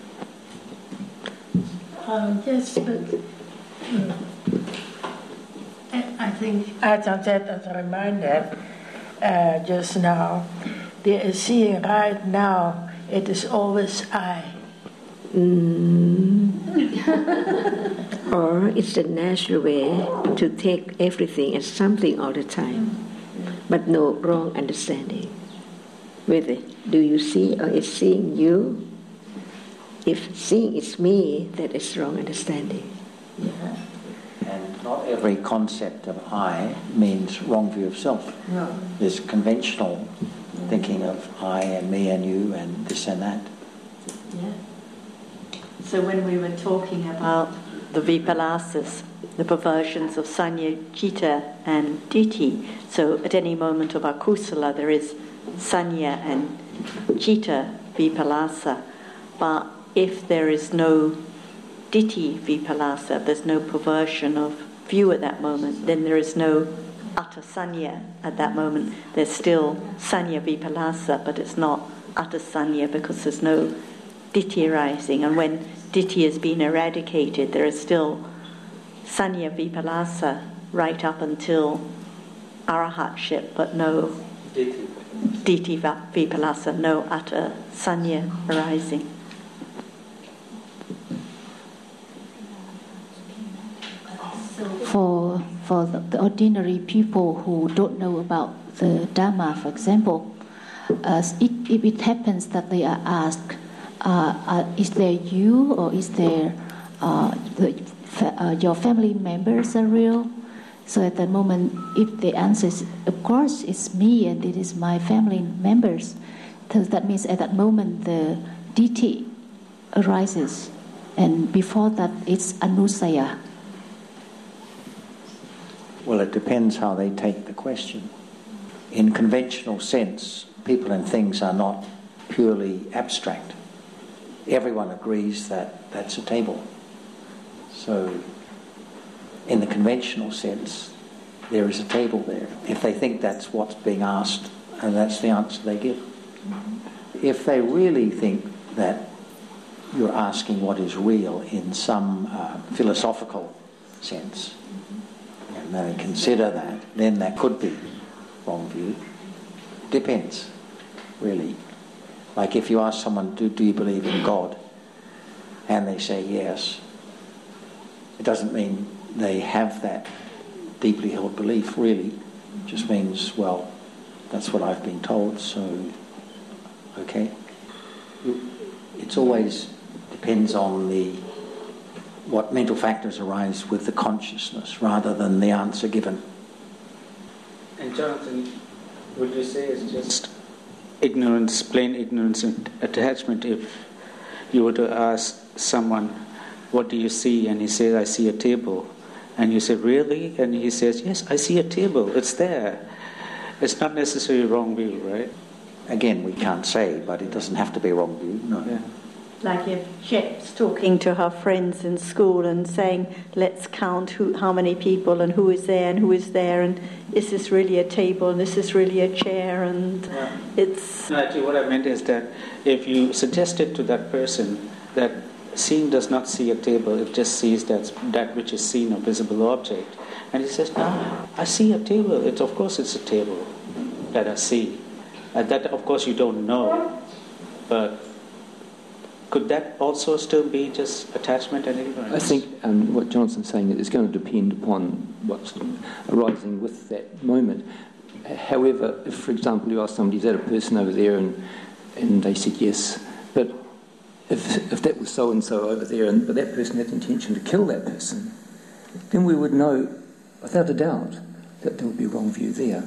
Um, yes, but um, I think Ajahn said as a reminder uh, just now, there is seeing right now, it is always I. Mm. Or it's the natural way to take everything as something all the time, but no wrong understanding. Whether do you see or is seeing you? If seeing is me, that is wrong understanding. Yeah. And not every concept of I means wrong view of self. No. There's conventional thinking of I and me and you and this and that. Yeah. So when we were talking about the vipalasas, the perversions of sanya, citta and ditthi, so at any moment of akusala there is sanya and citta vipalasa, but if there is no ditthi vipalasa, there's no perversion of view at that moment, then there is no atta sanya at that moment. There's still sanya vipalasa, but it's not atta sanya because there's no ditthi arising. And when ditthi has been eradicated, there is still sanya vipalasa right up until arahatship, but no ditthi, ditthi vipalasa, no atta sanya arising. For for the, the ordinary people who don't know about the Dhamma, for example, uh, it, if it happens that they are asked, uh, uh, is there you or is there uh, the, uh, your family members are real? So at that moment, if the answer is, of course, it's me and it is my family members, so that means at that moment the ditthi arises, and before that it's anusaya. Well, it depends how they take the question. In conventional sense, people and things are not purely abstract. Everyone agrees that that's a table. So, in the conventional sense, there is a table there. If they think that's what's being asked, and that's the answer they give. Mm-hmm. If they really think that you're asking what is real in some uh, philosophical sense, and they consider that, then that could be wrong view. Depends, really. Like if you ask someone, do, do you believe in God? And they say yes. It doesn't mean they have that deeply held belief, really. It just means, well, that's what I've been told, so okay. It's always depends on the what mental factors arise with the consciousness rather than the answer given. And Jonathan, would you say it's just ignorance, plain ignorance and attachment if you were to ask someone, what do you see? And he says, I see a table. And you say, really? And he says, yes, I see a table. It's there. It's not necessarily wrong view, right? Again, we can't say, but it doesn't have to be wrong view, no. Yeah. Like if Shep's talking to her friends in school and saying, let's count who, how many people and who is there and who is there, and is this really a table and this is really a chair, and yeah. it's... No, actually what I meant is that if you suggested to that person that seeing does not see a table, it just sees that, that which is seen, a visible object, and he says, no, I see a table, it's, of course it's a table that I see. And that of course you don't know, but could that also still be just attachment and ignorance? I think um, what Johnson's saying is going to depend upon what's arising with that moment. However, if, for example, you ask somebody, is that a person over there, and And they said yes. But if, if that was so-and-so over there, and but that person had the intention to kill that person, then we would know, without a doubt, that there would be wrong view there.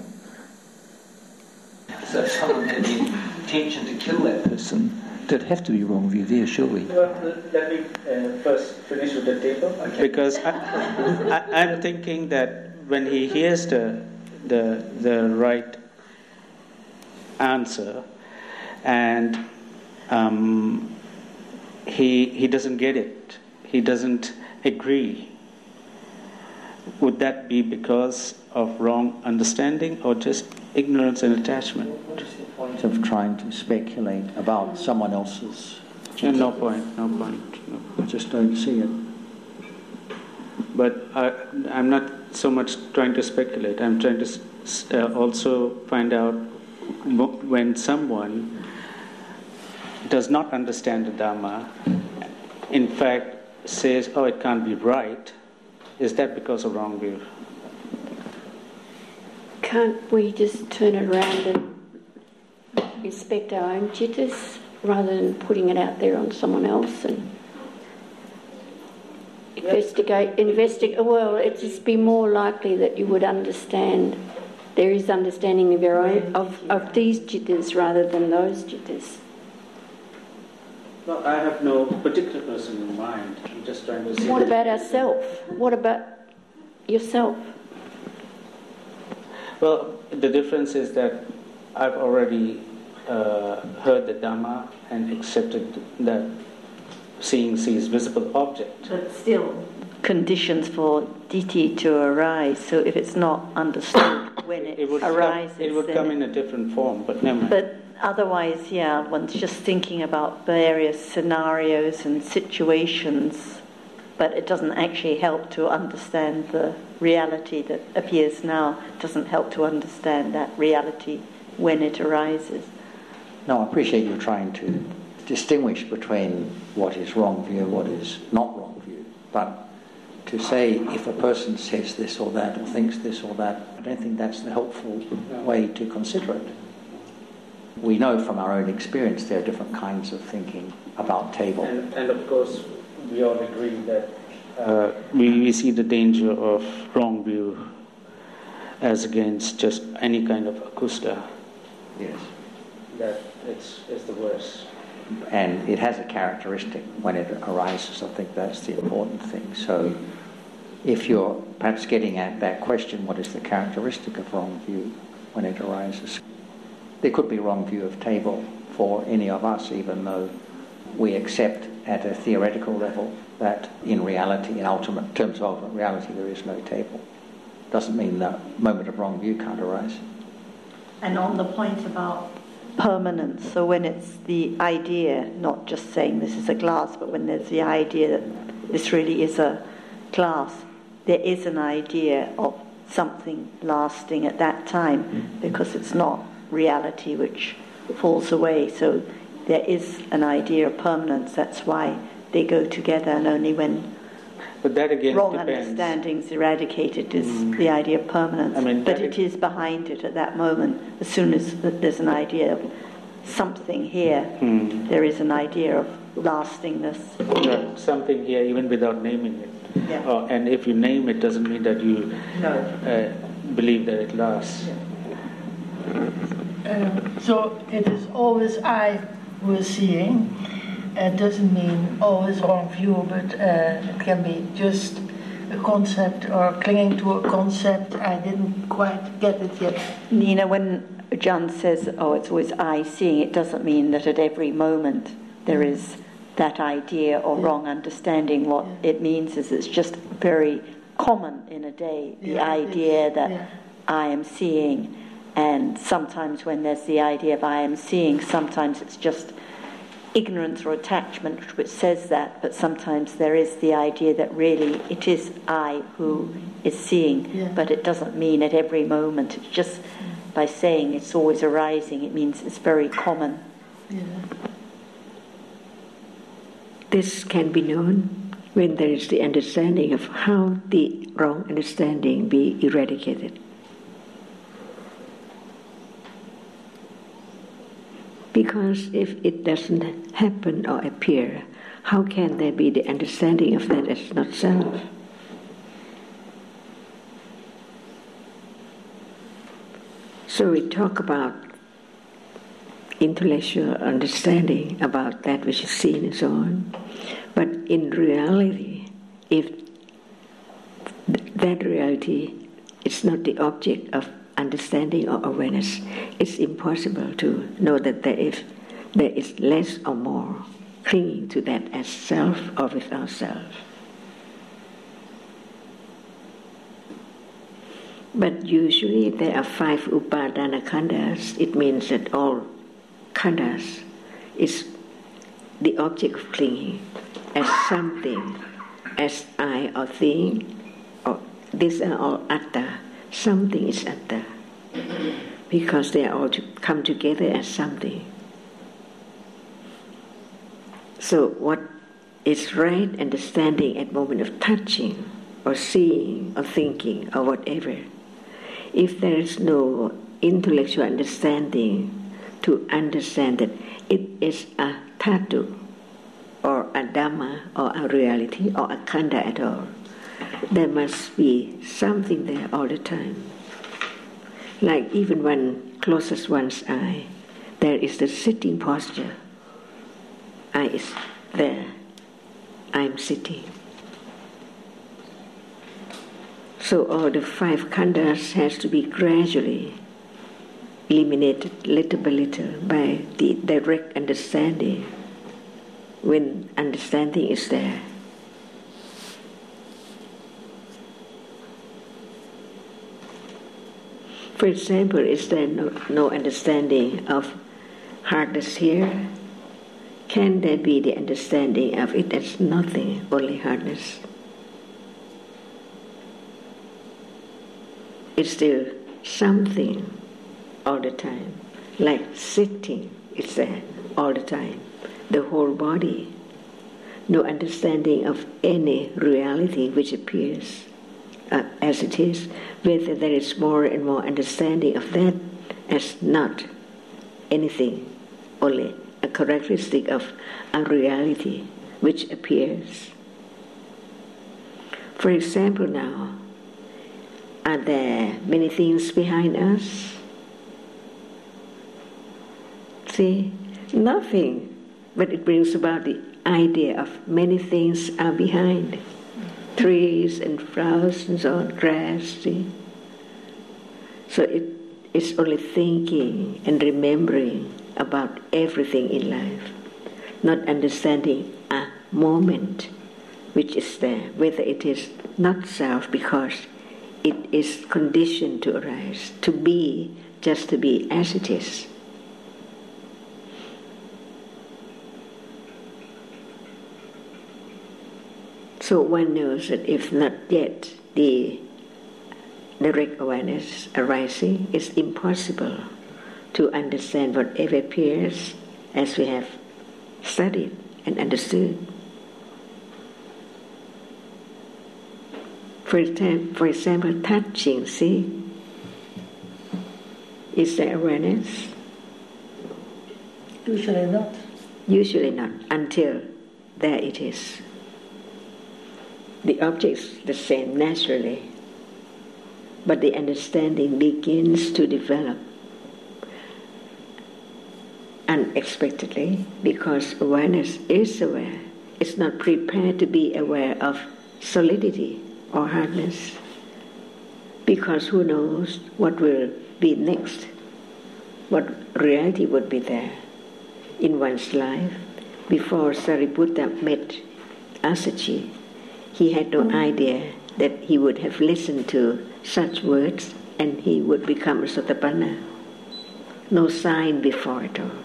So if someone had the intention to kill that person, there'd have to be wrong view there, surely. Well, let me uh, first finish with the table, okay. Because I, I, I'm thinking that when he hears the the the right answer, and um, he he doesn't get it, he doesn't agree. Would that be because of wrong understanding or just ignorance and attachment? What is the point of trying to speculate about someone else's? Yeah, no point, no point. No. I just don't see it. But I, I'm not so much trying to speculate. I'm trying to uh, also find out when someone does not understand the Dhamma, in fact says, oh, it can't be right, is that because of wrong view? Can't we just turn it around and respect our own jittas rather than putting it out there on someone else and investigate, investigate? Well, it'd just be more likely that you would understand. There is understanding of your own of, of these jittas rather than those jittas. Well, I have no particular person in mind. I'm just trying to see. What about ourselves? What about yourself? Well, the difference is that I've already uh, heard the Dhamma and accepted that seeing sees visible object. But still, conditions for ditthi to arise. So if it's not understood when it, it would arises, come, it would come in a different form. But never mind. But otherwise, yeah, one's just thinking about various scenarios and situations, but it doesn't actually help to understand the reality that appears now. It doesn't help to understand that reality when it arises. No, I appreciate you trying to distinguish between what is wrong view and what is not wrong view. But to say if a person says this or that or thinks this or that, I don't think that's the helpful way to consider it. We know from our own experience there are different kinds of thinking about table. And, and of course, we all agree that uh, we, we see the danger of wrong view as against just any kind of akusta. Yes. That it's, it's the worst. And it has a characteristic when it arises. I think that's the important thing. So if you're perhaps getting at that question, what is the characteristic of wrong view when it arises? There could be wrong view of table for any of us, even though we accept at a theoretical level that in reality, in ultimate terms of ultimate reality, there is no table. Doesn't mean that moment of wrong view can't arise. And on the point about permanence, so when it's the idea, not just saying this is a glass, but when there's the idea that this really is a glass, there is an idea of something lasting at that time, because it's not reality which falls away. So there is an idea of permanence. That's why they go together, and only when but that again wrong depends. understandings eradicated is mm. the idea of permanence. I mean, but it is behind it at that moment. As soon as there's an idea of something here, mm. there is an idea of lastingness. Right. Something here, even without naming it. Yeah. Oh, and if you name it, doesn't mean that you no. uh, believe that it lasts. Yeah. Um, so it is always I who is seeing. It doesn't mean always wrong view, but uh, it can be just a concept or clinging to a concept. I didn't quite get it yet. Nina, when John says, oh, it's always I seeing, it doesn't mean that at every moment there is that idea or yeah. wrong understanding. What yeah. it means is it's just very common in a day, the yeah, idea that yeah. I am seeing. And sometimes when there's the idea of I am seeing, sometimes it's just ignorance or attachment which says that, but sometimes there is the idea that really it is I who is seeing, yeah. but it doesn't mean at every moment. It's just by saying it's always arising, it means it's very common. Yeah. This can be known when there is the understanding of how the wrong understanding be eradicated. Because if it doesn't happen or appear, how can there be the understanding of that as not self? So we talk about intellectual understanding about that which is seen and so on. But in reality, if th- that reality is not the object of understanding or awareness, it's impossible to know that there is, there is less or more clinging to that as self or without self. But usually there are five upadana khandas. It means that all khandas is the object of clinging as something, as I or thing, or these are all atta. Something is atta, because they are all to come together as something. So what is right understanding at moment of touching or seeing or thinking or whatever, if there is no intellectual understanding to understand that it is a tattva or a dhamma or a reality or a khanda at all, there must be something there all the time. Like even one closes one's eye, there is the sitting posture. I is there. I am sitting. So all the five khandas has to be gradually eliminated little by little by the direct understanding when understanding is there. For example, is there no, no understanding of hardness here? Can there be the understanding of it as nothing, only hardness? It's still something all the time, like sitting is there all the time, the whole body. No understanding of any reality which appears uh, as it is, whether there is more and more understanding of that as not anything, only a characteristic of a reality which appears. For example now, are there many things behind us? See, nothing, but it brings about the idea of many things are behind. Trees and flowers and so on, grass, see. So it is only thinking and remembering about everything in life, not understanding a moment which is there, whether it is not self because it is conditioned to arise, to be, just to be as it is. So one knows that if not yet the direct awareness arising, it's impossible to understand whatever appears as we have studied and understood. For example, for example, touching, see? Is there awareness? Usually not. Usually not, until there it is. The object is the same naturally, but the understanding begins to develop unexpectedly because awareness is aware. It's not prepared to be aware of solidity or hardness, because who knows what will be next, what reality would be there in one's life. Before Sariputta met Assaji, he had no idea that he would have listened to such words and he would become a Sotapanna. No sign before at all.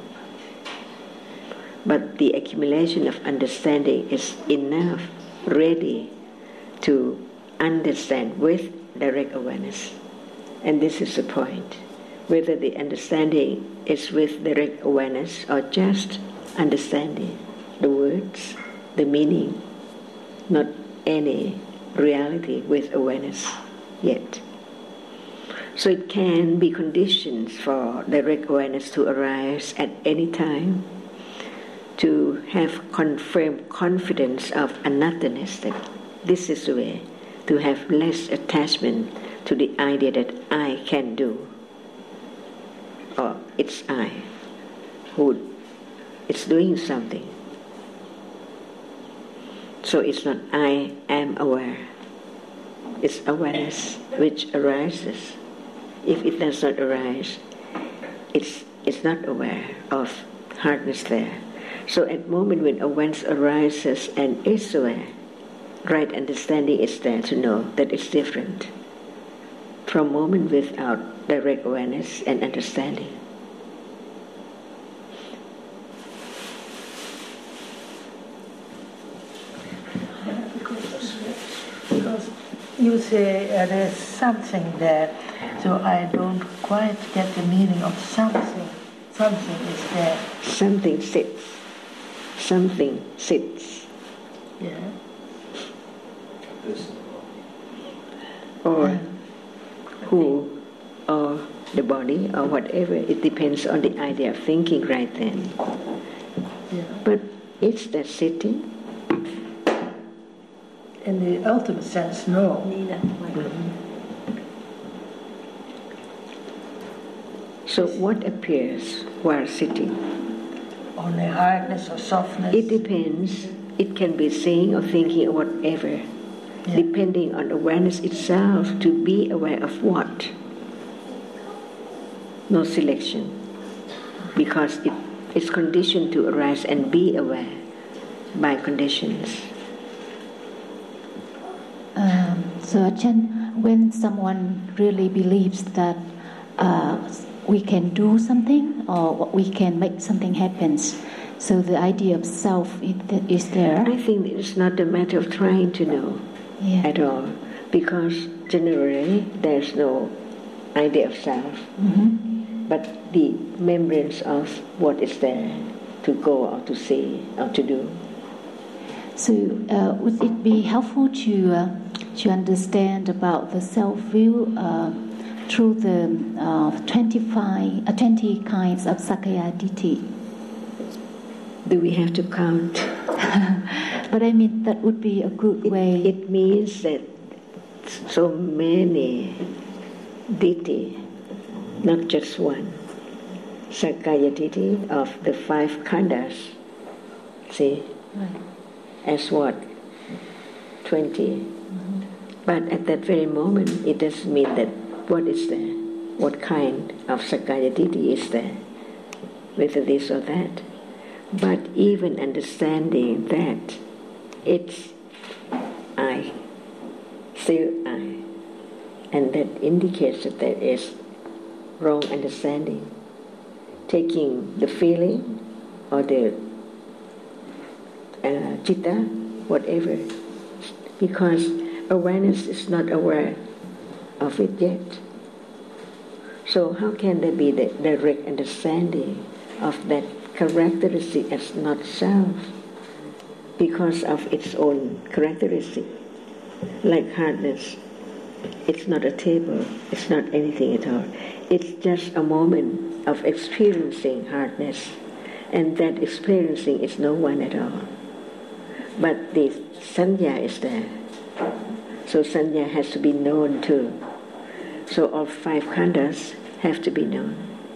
But the accumulation of understanding is enough, ready to understand with direct awareness. And this is the point. Whether the understanding is with direct awareness or just understanding the words, the meaning, not any reality with awareness yet. So it can be conditions for direct awareness to arise at any time, to have confirmed confidence of anothernness, that this is the way, to have less attachment to the idea that I can do, or it's I who is doing something. So it's not I am aware, it's awareness which arises. If it does not arise, it's, it's not aware of hardness there. So at the moment when awareness arises and is aware, right understanding is there to know that it's different from moment without direct awareness and understanding. Because you say uh, there's something there, so I don't quite get the meaning of something. Something is there. Something sits. Something sits. Yeah. Or who, or the body, or whatever. It depends on the idea of thinking right then. Yeah. But it's that sitting. In the ultimate sense, no. Mm-hmm. So what appears while sitting? Only hardness or softness? It depends. It can be saying or thinking or whatever, yeah. Depending on awareness itself, to be aware of what? No selection. Because it is conditioned to arise and be aware by conditions. Um, so Ajahn, when someone really believes that uh, we can do something or we can make something happen, so the idea of self is there. I think it's not a matter of trying to know yeah. at all, because generally there's no idea of self, mm-hmm. but the remembrance of what is there to go or to see or to do. So uh, would it be helpful to uh, to understand about the self-view uh, through the uh, twenty-five, uh, twenty kinds of Sakkaya Ditthi? Do we have to count? But I mean, that would be a good it, way. It means that so many Ditthi, not just one. Sakkaya Ditthi of the five khandhas, see, right. As what? twenty. Mm-hmm. But at that very moment, it doesn't mean that what is there, what kind of Sakkaya Ditthi is there, whether this or that. But even understanding that it's I, still I, and that indicates that there is wrong understanding. Taking the feeling or the uh, citta, whatever, because awareness is not aware of it yet. So how can there be the direct understanding of that characteristic as not self, because of its own characteristic? Like hardness, it's not a table, it's not anything at all. It's just a moment of experiencing hardness, and that experiencing is no one at all. But the sanya is there. So sanya has to be known too. So all five khandhas have to be known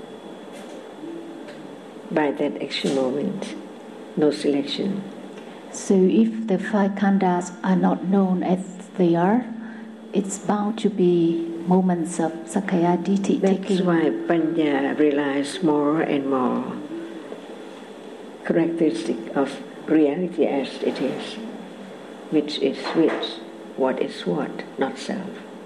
by that action moment, no selection. So if the five khandhas are not known as they are, it's bound to be moments of Sakkaya Ditthi. That's taking... why Panya relies more and more characteristic of reality as it is, which is which, what is what, not self.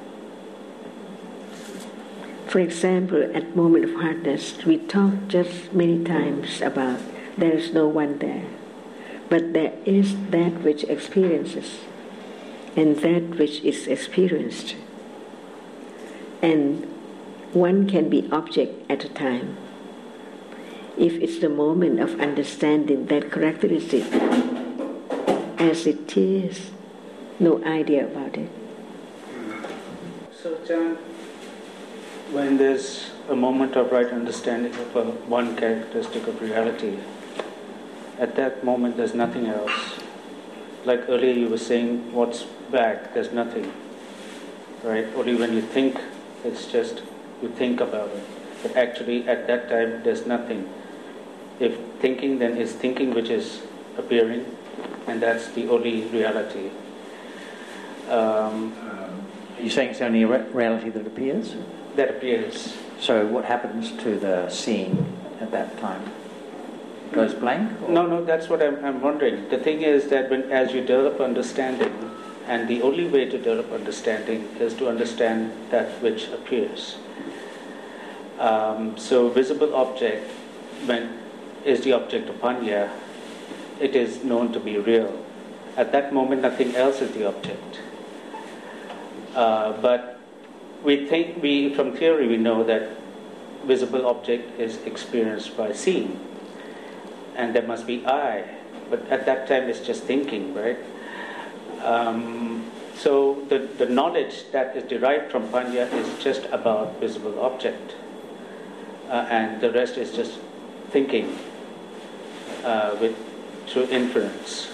For example, at moment of hardness, we talk just many times about there is no one there, but there is that which experiences, and that which is experienced. And one can be object at a time. If it's the moment of understanding that characteristic as it is, no idea about it. So, John, when there's a moment of right understanding of a, one characteristic of reality, at that moment there's nothing else. Like earlier you were saying, what's back, there's nothing, right? Only when you think, it's just, you think about it. But actually at that time there's nothing. If thinking, then is thinking which is appearing, and that's the only reality. Um, You're saying it's only a re- reality that appears? That appears. So what happens to the seeing at that time? Goes blank? Or? No, no, that's what I'm, I'm wondering. The thing is that when, as you develop understanding, and the only way to develop understanding is to understand that which appears. Um, so visible object, when is the object of Panya, it is known to be real. At that moment, nothing else is the object. Uh, but we think, we from theory, we know that visible object is experienced by seeing. And there must be I, but at that time it's just thinking, right? Um, so the, the knowledge that is derived from Panya is just about visible object, uh, and the rest is just thinking uh, with through inference.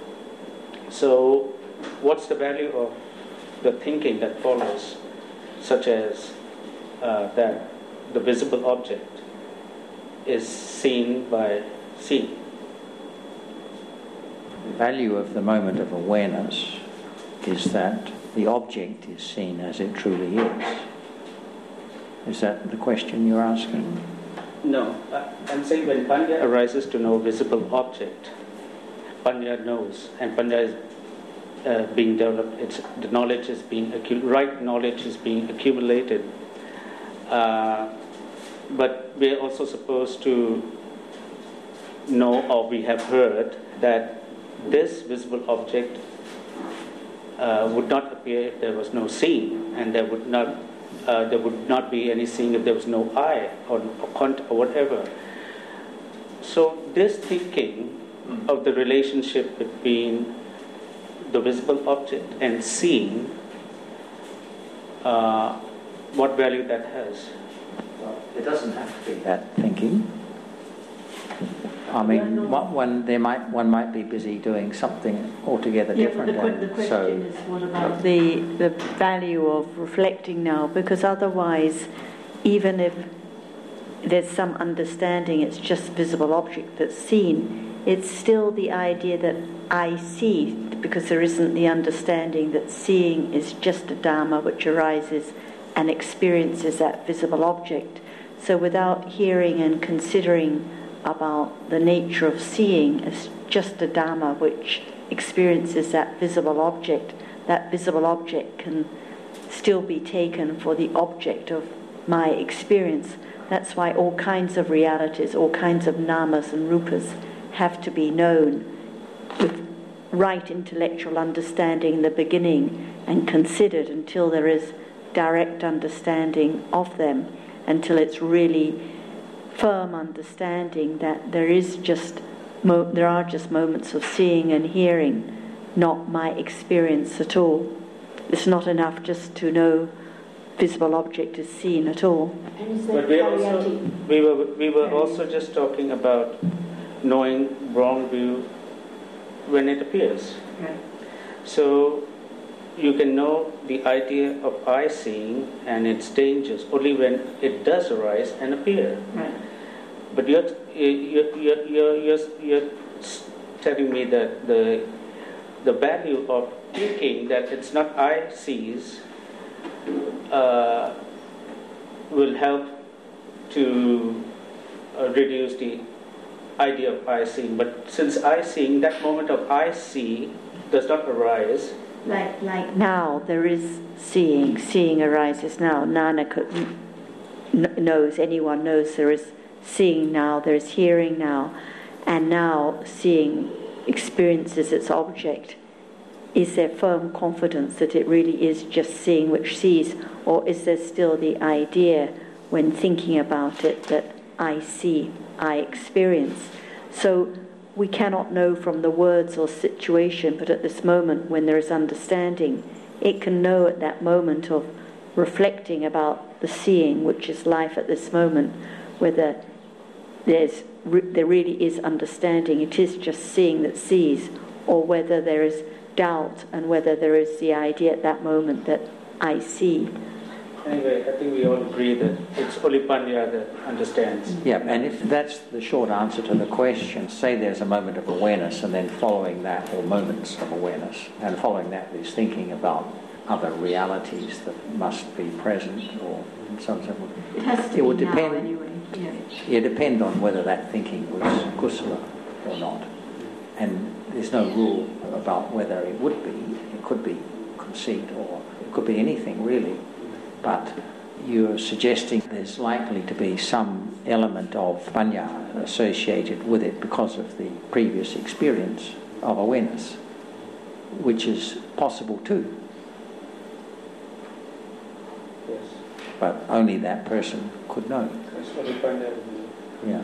So what's the value of the thinking that follows, such as uh, that the visible object is seen by seeing? The value of the moment of awareness is that the object is seen as it truly is. Is that the question you're asking? No, uh, I'm saying when Panya arises to know visible object, Panya knows, and Panya is uh, being developed. It's the knowledge is being accu- right knowledge is being accumulated. Uh, but we are also supposed to know, or we have heard, that this visible object uh, would not appear if there was no seeing, and there would not uh, there would not be any seeing if there was no I or, or, cont- or whatever. So this thinking of the relationship between the visible object and seeing, uh, what value that has? Well, it doesn't have to be that thinking. I mean, one, one, there might, one might be busy doing something altogether yeah, different. But the, the question so, is, what about the, the value of reflecting now? Because otherwise, even if there's some understanding, it's just visible object that's seen, it's still the idea that I see, because there isn't the understanding that seeing is just a Dharma which arises and experiences that visible object. So without hearing and considering about the nature of seeing as just a Dharma which experiences that visible object, that visible object can still be taken for the object of my experience. That's why all kinds of realities, all kinds of namas and rupas have to be known with right intellectual understanding in the beginning and considered until there is direct understanding of them, until it's really firm understanding that there is just mo- there are just moments of seeing and hearing, not my experience at all. It's not enough just to know visible object is seen at all. But we also we were we were also just talking about knowing wrong view when it appears. Right. So you can know the idea of I seeing and its dangers only when it does arise and appear. Right. But you're, you're, you're, you're, you're, you're telling me that the, the value of thinking that it's not I sees uh, will help to uh, reduce the idea of I seeing. But since I seeing, that moment of I see does not arise. Like, like now there is seeing, seeing arises now. Nanak knows, anyone knows there is seeing now, there is hearing now, and now seeing experiences its object. Is there firm confidence that it really is just seeing which sees, or is there still the idea when thinking about it that I see, I experience? So we cannot know from the words or situation, but at this moment when there is understanding, it can know at that moment of reflecting about the seeing, which is life at this moment, whether there's there really is understanding, it is just seeing that sees, or whether there is doubt and whether there is the idea at that moment that I see. Anyway, I think we all agree that it's only Panya that understands. Yeah, and if that's the short answer to the question, say there's a moment of awareness and then following that, or moments of awareness, and following that is thinking about other realities that must be present, or so on and so forth. It has to it be would now depend, anyway. Yeah. It depend on whether that thinking was kusala or not. And there's no rule about whether it would be. It could be conceit, or it could be anything really. But you're suggesting there's likely to be some element of panya associated with it because of the previous experience of awareness, which is possible too. Yes. But only that person could know. That's only Panya. Yeah.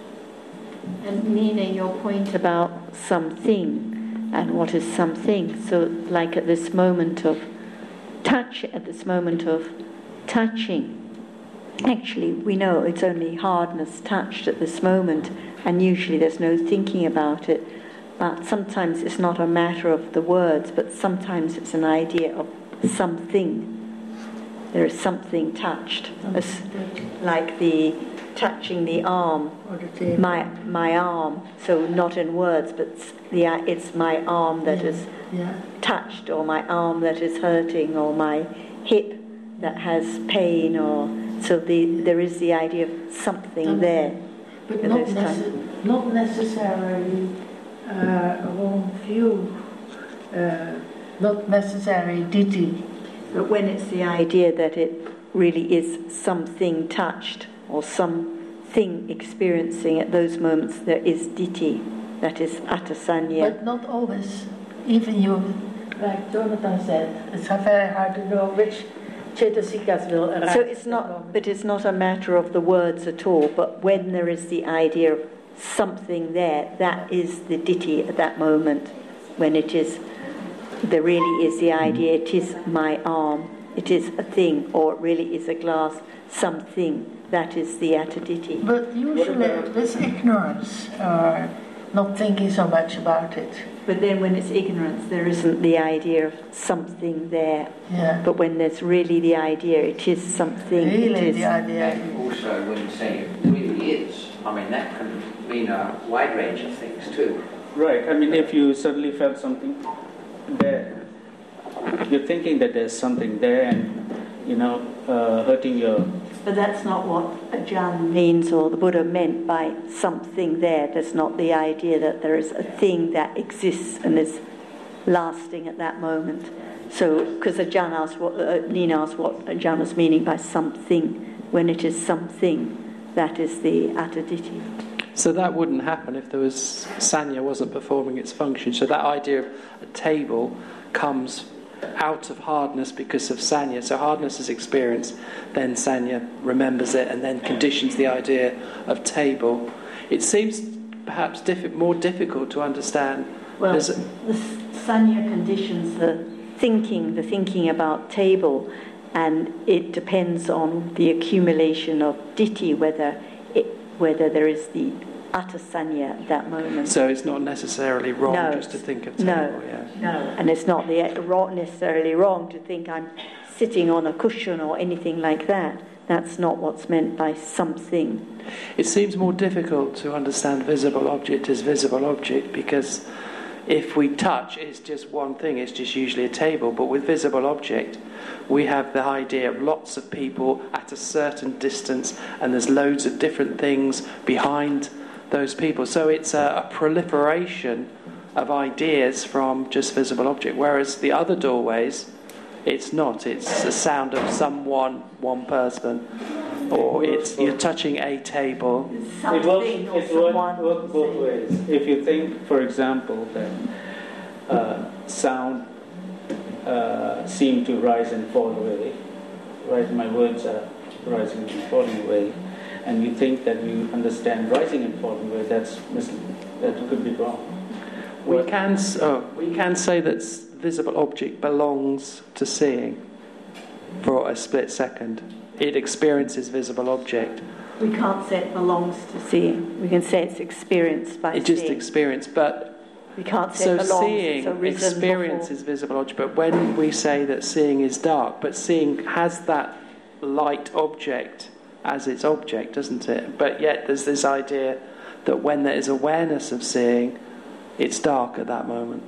And Nina, your point about something and what is something, so like at this moment of touch, at this moment of touching, actually we know it's only hardness touched at this moment, and usually there's no thinking about it, but sometimes it's not a matter of the words, but sometimes it's an idea of something. There is something touched, as, like the touching the arm, my my arm, so not in words, but the it's my arm that yeah. is yeah. touched, or my arm that is hurting, or my hip that has pain, or so the there is the idea of something there. But not, nece- not necessarily uh, a wrong view, uh, not necessarily ditthi. But when it's the idea that it really is something touched, or something experiencing at those moments, there is ditthi, that is atasanya. But not always. Even you, like Jonathan said, it's very hard to know which cetasikas will arise. So it's not, but it's not a matter of the words at all, but when there is the idea of something there, that is the ditthi at that moment, when it is, there really is the idea, it is my arm, it is a thing, or it really is a glass, something. That is the ataditi. But usually this ignorance, or not thinking so much about it. But then when it's ignorance, there isn't the idea of something there. Yeah. But when there's really the idea, it is something. Really it is. the idea. And also when you say it really is, I mean that can mean a wide range of things too. Right, I mean if you suddenly felt something there, you're thinking that there's something there and, you know, uh, hurting your... But that's not what Ajahn means, or the Buddha meant by something there. That's not the idea that there is a thing that exists and is lasting at that moment. So, because Ajahn asked what, uh, Nina asked what Ajahn was meaning by something, when it is something, that is the ataditi. So that wouldn't happen if there was sanya wasn't performing its function. So that idea of a table comes out of hardness because of sanya. So hardness is experienced, then sanya remembers it and then conditions the idea of table. It seems perhaps diff- more difficult to understand. Well, There's the sanya conditions the thinking, the thinking about table, and it depends on the accumulation of ditthi, whether it, whether there is the atasanya at that moment. So it's not necessarily wrong no, just to think of table. No, yeah. no, and it's not the, necessarily wrong to think I'm sitting on a cushion or anything like that. That's not what's meant by something. It seems more difficult to understand visible object as visible object because if we touch, it's just one thing, it's just usually a table. But with visible object, we have the idea of lots of people at a certain distance, and there's loads of different things behind those people. So it's a, a proliferation of ideas from just visible object. Whereas the other doorways, it's not. It's the sound of someone, one person, or it's you're touching a table. It works, it works, works both ways. If you think, for example, that uh, sound uh, seem to rise and fall away, right? My words are rising and falling away, and you think that you understand rising and falling away. That's mis- that could be wrong. We What? can oh, we can say that visible object belongs to seeing. for a split second. It experiences visible object. We can't say it belongs to seeing. We can say it's experienced by It seeing. just experienced, but we can't say so it belongs. seeing it's arisen experiences before. visible object. But when we say that seeing is dark, but seeing has that light object as its object, doesn't it? But yet there's this idea that when there is awareness of seeing, it's dark at that moment.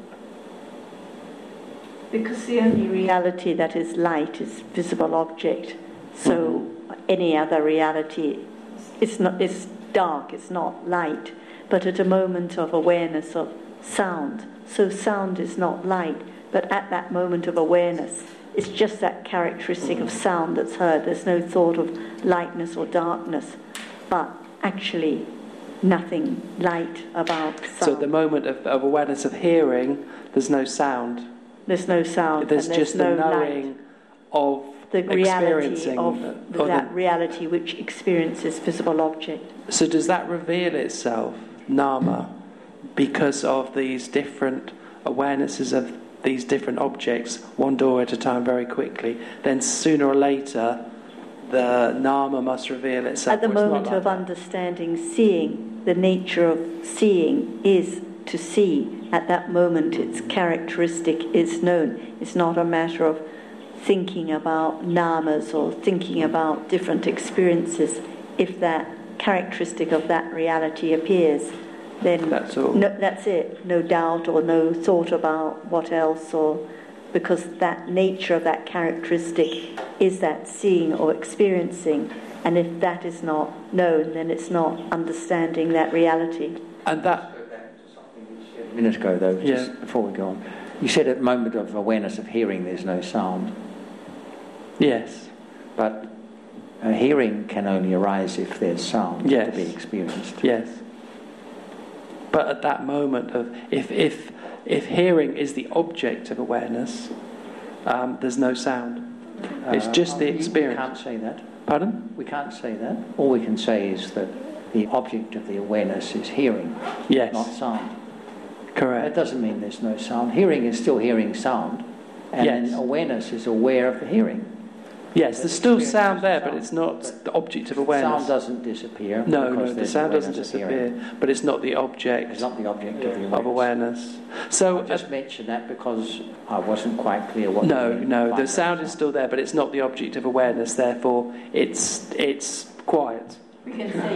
Because the only reality that is light is visible object. So mm-hmm. any other reality is not is dark, it's not light. But at a moment of awareness of sound, so sound is not light, but at that moment of awareness, it's just that characteristic mm-hmm. of sound that's heard. There's no thought of lightness or darkness, but actually nothing light about sound. So at the moment of, of awareness of hearing, there's no sound. There's no sound. There's, and there's just no the knowing light. of the reality experiencing of or that the, reality which experiences visible object. So does that reveal itself, nama, because of these different awarenesses of these different objects, one door at a time, very quickly? Then sooner or later, the nama must reveal itself. At the moment like of that. understanding, seeing, the nature of seeing is to see. At that moment, its characteristic is known. It's not a matter of thinking about namas or thinking about different experiences. If that characteristic of that reality appears, then that's all. No, that's it. No doubt or no thought about what else, or because that nature of that characteristic is that seeing or experiencing. And if that is not known, then it's not understanding that reality. And that. A minute ago, though, yeah. just before we go on, you said at the moment of awareness of hearing, there's no sound. Yes. But uh, hearing can only arise if there's sound yes. to be experienced. Yes. But at that moment of if if if hearing is the object of awareness, um, there's no sound. Uh, it's just the experience. We can't say that. Pardon? We can't say that. All we can say is that the object of the awareness is hearing, yes. not sound. Correct. That doesn't mean there's no sound. Hearing is still hearing sound, and yes. then awareness is aware of the hearing. Yes, there's still sound there, but it's not the object of awareness. Sound doesn't disappear. No, no, the sound doesn't disappear, but it's not the object. It's not the object of the awareness. Of awareness. So I just uh, mentioned that because I wasn't quite clear what. No, no, the sound is still there, but it's not the object of awareness. Therefore, it's it's quiet. We can say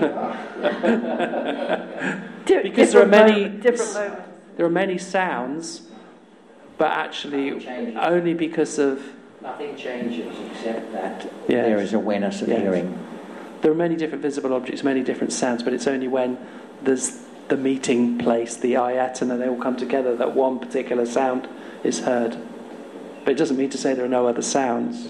because there are many moment, different moments. There are many sounds, but actually only because of. Nothing changes except that yes. there is awareness of yes. hearing. There are many different visible objects, many different sounds, but it's only when there's the meeting place, the ayatana, they all come together, that one particular sound is heard. But it doesn't mean to say there are no other sounds.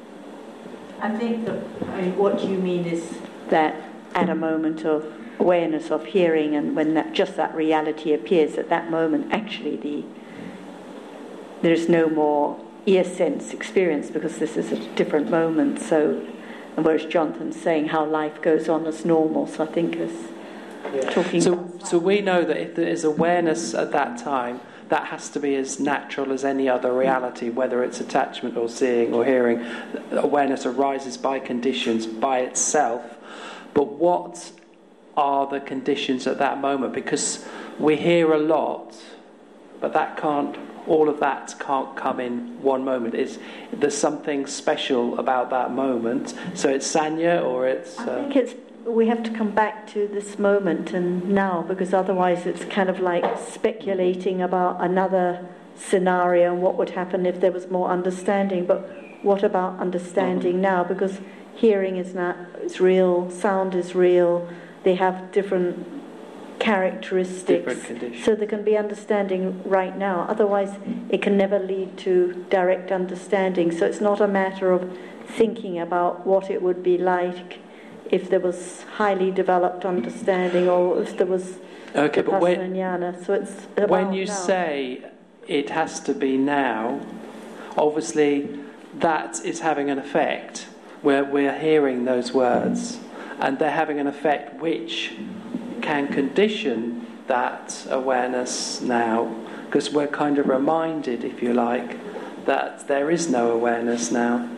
I think that I mean, what you mean is that at a moment of awareness of hearing, and when that just that reality appears, at that moment actually the there is no more ear sense experience, because this is a different moment. So, and whereas Jonathan's saying how life goes on as normal, so I think as yeah. talking. So, so we know that if there is awareness at that time, that has to be as natural as any other reality, whether it's attachment or seeing or hearing. Awareness arises by conditions by itself. But what are the conditions at that moment? Because we hear a lot, but that can't. All of that can't come in one moment. It's, there's something special about that moment. So it's sanya, or it's. Uh, I think it's. We have to come back to this moment and now, because otherwise it's kind of like speculating about another scenario and what would happen if there was more understanding. But what about understanding mm-hmm. now? Because hearing is not. It's real. Sound is real. They have different characteristics, so there can be understanding right now. Otherwise it can never lead to direct understanding. So it's not a matter of thinking about what it would be like if there was highly developed understanding, or if there was okay, but when, jnana. So it's about when you now. say it has to be now, obviously that is having an effect where we're hearing those words, and they're having an effect which can condition that awareness now, because we're kind of reminded, if you like, that there is no awareness now.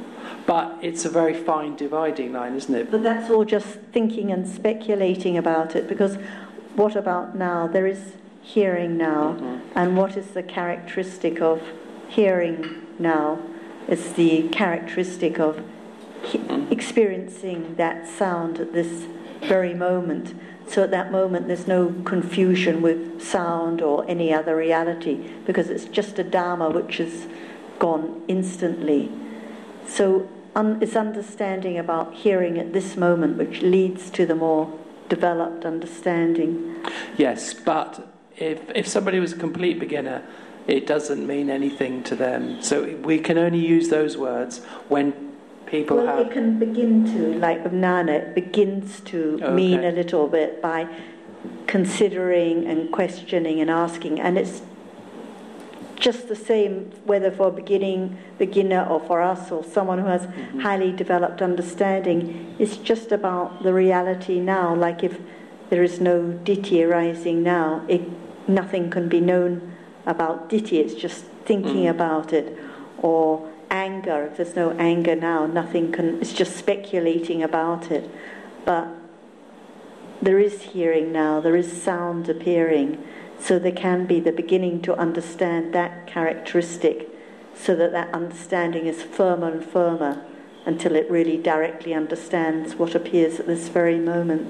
But it's a very fine dividing line, isn't it? But that's all just thinking and speculating about it, because what about now? There is hearing now, mm-hmm. and what is the characteristic of hearing now? It's the characteristic of he- experiencing that sound at this very moment. So at that moment there's no confusion with sound or any other reality, because it's just a Dharma which is gone instantly. So un- it's understanding about hearing at this moment which leads to the more developed understanding. Yes, but if if somebody was a complete beginner, it doesn't mean anything to them. So we can only use those words when people well, have... Well, it can begin to, like with Nana, it begins to okay. mean a little bit by considering and questioning and asking, and it's just the same whether for a beginning beginner or for us or someone who has mm-hmm. highly developed understanding. It's just about the reality now. Like if there is no ditthi arising now, it, nothing can be known about ditthi. It's just thinking mm. about it. Or anger, if there's no anger now, nothing can, it's just speculating about it. But there is hearing now, there is sound appearing, so there can be the beginning to understand that characteristic, so that that understanding is firmer and firmer until it really directly understands what appears at this very moment.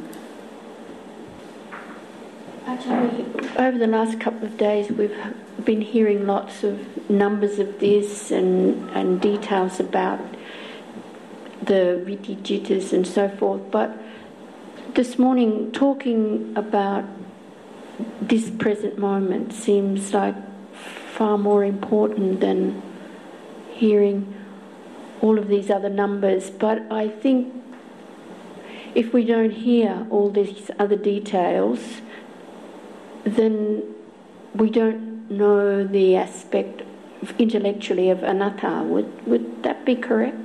Actually, over the last couple of days we've been hearing lots of numbers of this and, and details about the Vritti Jittas and so forth, but this morning talking about this present moment seems like far more important than hearing all of these other numbers. But I think if we don't hear all these other details, then we don't know the aspect of intellectually of anatta. Would would that be correct?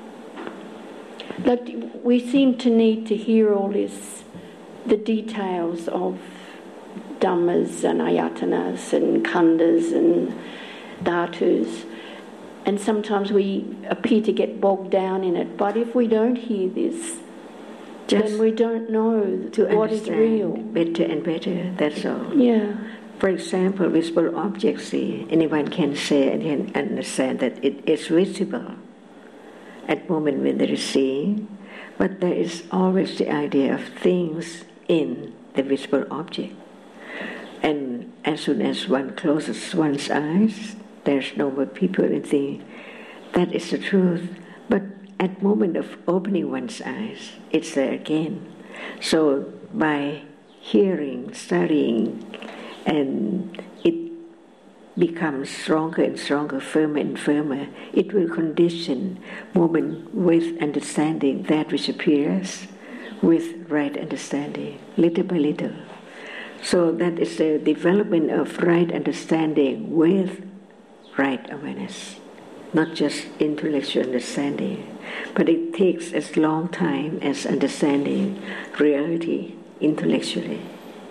Like we seem to need to hear all this, the details of dhammas and ayatanas and khandas and dhatus, and sometimes we appear to get bogged down in it. But if we don't hear this, just then we don't know to what is real. Better and better, that's all. Yeah. For example, visible objects, see, anyone can say and can understand that it is visible at the moment when there is seeing, but there is always the idea of things in the visible object. And as soon as one closes one's eyes, there's no more people and things. That is the truth. But at the moment of opening one's eyes, it's there again. So by hearing, studying, and it becomes stronger and stronger, firmer and firmer, it will condition moment with understanding that which appears with right understanding, little by little. So that is the development of right understanding with right awareness, not just intellectual understanding, but it takes as long time as understanding reality intellectually.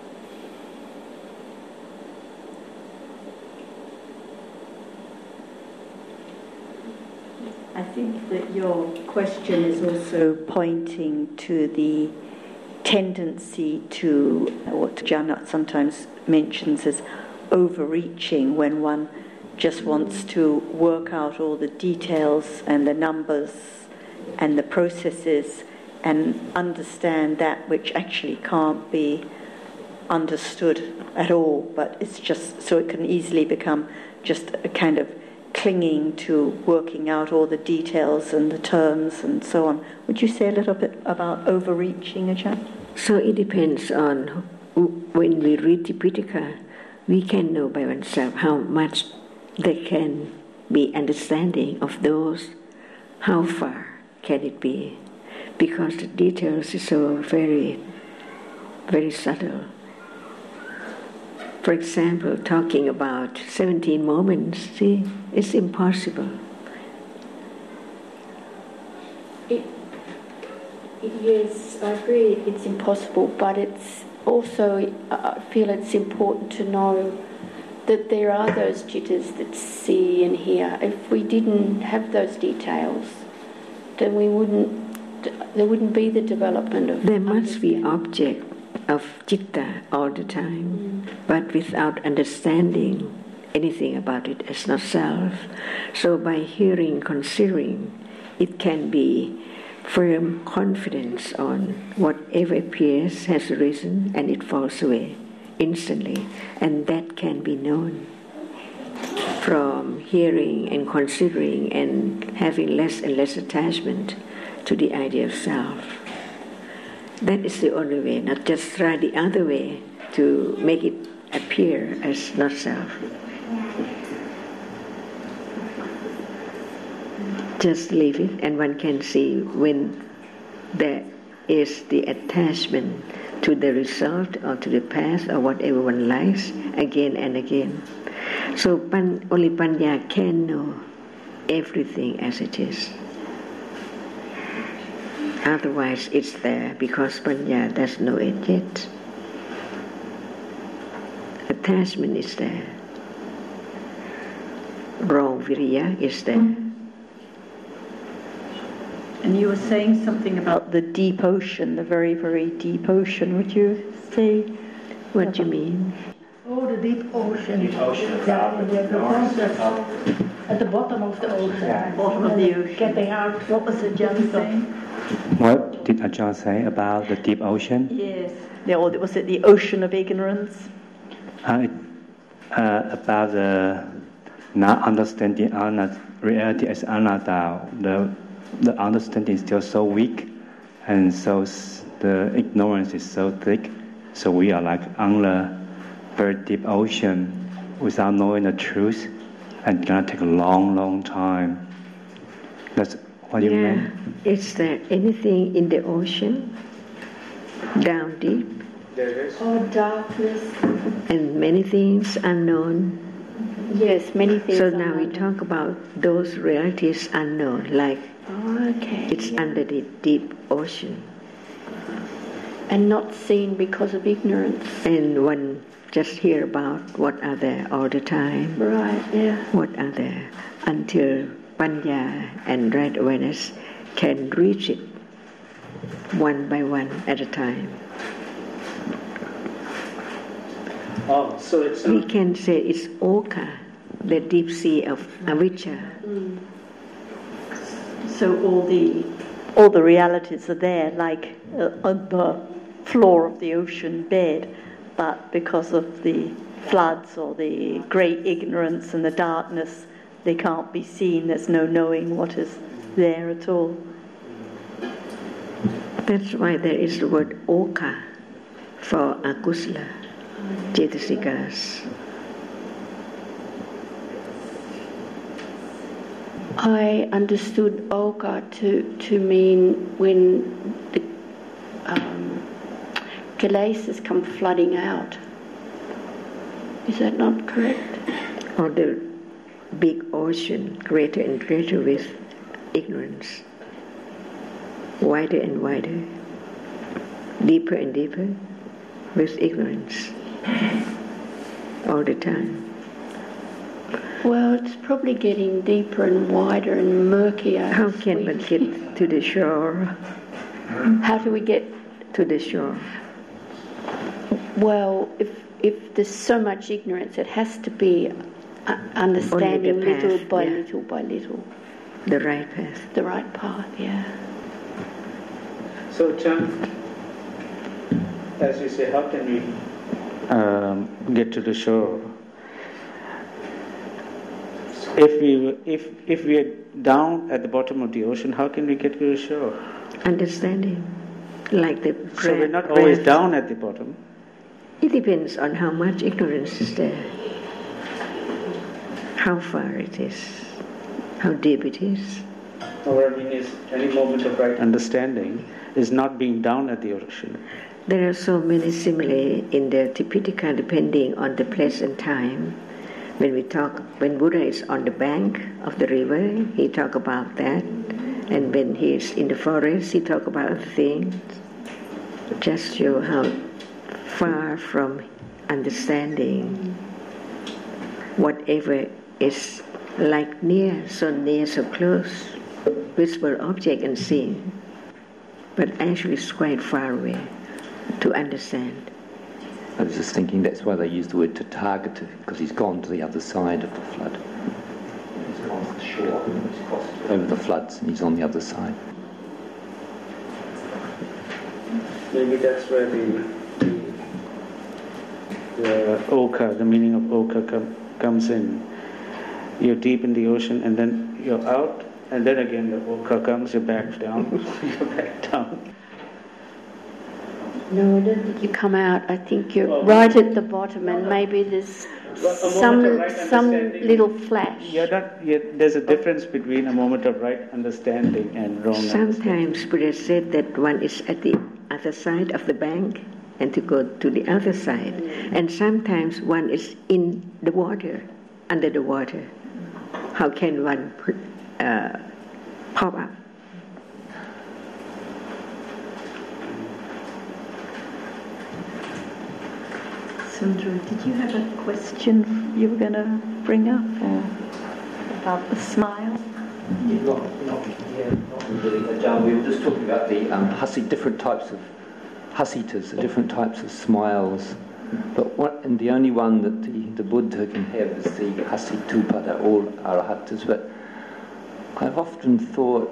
I think that your question is also pointing to the tendency to what Janat sometimes mentions as overreaching, when one just wants to work out all the details and the numbers and the processes and understand that which actually can't be understood at all, but it's just so it can easily become just a kind of clinging to working out all the details and the terms and so on. Would you say a little bit about overreaching, Ajahn? So it depends on when we read Tipitaka, we can know by oneself how much there can be understanding of those, how far can it be, because the details is so very, very subtle. For example, talking about seventeen moments, see, it's impossible. It, it, yes, I agree it's impossible, but it's also, I feel it's important to know that there are those jittas that see and hear. If we didn't have those details, then we wouldn't, there wouldn't be the development of... There must be object of citta all the time, mm. but without understanding anything about it as not self. So by hearing, considering, it can be firm confidence on whatever appears has arisen and it falls away instantly, and that can be known from hearing and considering and having less and less attachment to the idea of self. That is the only way, not just try the other way to make it appear as not self. Just leave it, and one can see when there is the attachment to the result or to the path or whatever one likes again and again. So pan, only Panya can know everything as it is. Otherwise it's there because Panya doesn't know it yet. Attachment is there. Wrong Viriya is there. Mm-hmm. And you were saying something about the deep ocean, the very, very deep ocean. Would you say what do you mean? Oh, the deep ocean. Deep ocean. Yeah, the, the concept at the bottom of the ocean. Yeah. Bottom of the ocean. Getting out. What was Ajahn saying? What did Ajahn say about the deep ocean? Yes. Yeah, or was it the ocean of ignorance? Uh, uh, about the not understanding reality as anatta. The The understanding is still so weak, and so the ignorance is so thick. So we are like on the very deep ocean without knowing the truth, and it's gonna take a long, long time. That's what you yeah. meant? Is there anything in the ocean down deep? There is. Oh, darkness. And many things unknown. Yes, many things. So now we talk about those realities unknown, like oh, okay. it's yeah. under the deep ocean. And not seen because of ignorance. And one just hear about what are there all the time. Right, yeah. What are there until Panya and right awareness can reach it one by one at a time. Oh, so it's we can say it's Oka, the deep sea of avijja. Mm. So all the all the realities are there, like uh, on the floor of the ocean bed, but because of the floods or the great ignorance and the darkness, they can't be seen. There's no knowing what is there at all. That's why there is the word Oka for akusala cetasikas. I understood Oka to, to mean when the um, kilesas come flooding out. Is that not correct? Or the big ocean, greater and greater with ignorance, wider and wider, deeper and deeper with ignorance all the time. Well, it's probably getting deeper and wider and murkier. How can one get to the shore? How do we get to the shore? Well, if if there's so much ignorance, it has to be uh, understanding path, little by yeah. little by little. The right path. The right path, yeah. So, John, as you say, how can we um, get to the shore? If we if if we are down at the bottom of the ocean, how can we get to the shore? Understanding, like the breath. So we're not always down at the bottom. It depends on how much ignorance is there, how far it is, how deep it is. What I mean is, any moment of right understanding is not being down at the ocean. There are so many simile in the Tipitaka depending on the place and time. When we talk, when Buddha is on the bank of the river, he talk about that, and when he is in the forest, he talk about other things. Just show how far from understanding whatever is like near, so near, so close. visible object and seeing, but actually it's quite far away to understand. I was just thinking that's why they use the word Tathagata, because he's gone to the other side of the flood. He's gone to the shore, he's crossed over the floods, and he's on the other side. Maybe that's where the, the oka, the meaning of oka com, comes in. You're deep in the ocean, and then you're out, and then again the oka comes, you're back down, you're back down. No, I don't think you come out. I think you're well, right at the bottom, and maybe there's some right some little flash. You're not, you're, there's a difference between a moment of right understanding and wrong Sometimes understanding. Buddha said that one is at the other side of the bank and to go to the other side. And sometimes one is in the water, under the water. How can one uh, pop up? Sundra, did you have a question you were going to bring up or about the smile? Yeah, not, not, yeah, not really. John, we were just talking about the um, hasi, different types of hasitas, the different types of smiles. But what, and the only one that the, the Buddha can have is the hasitupada, all arahatas. But I've often thought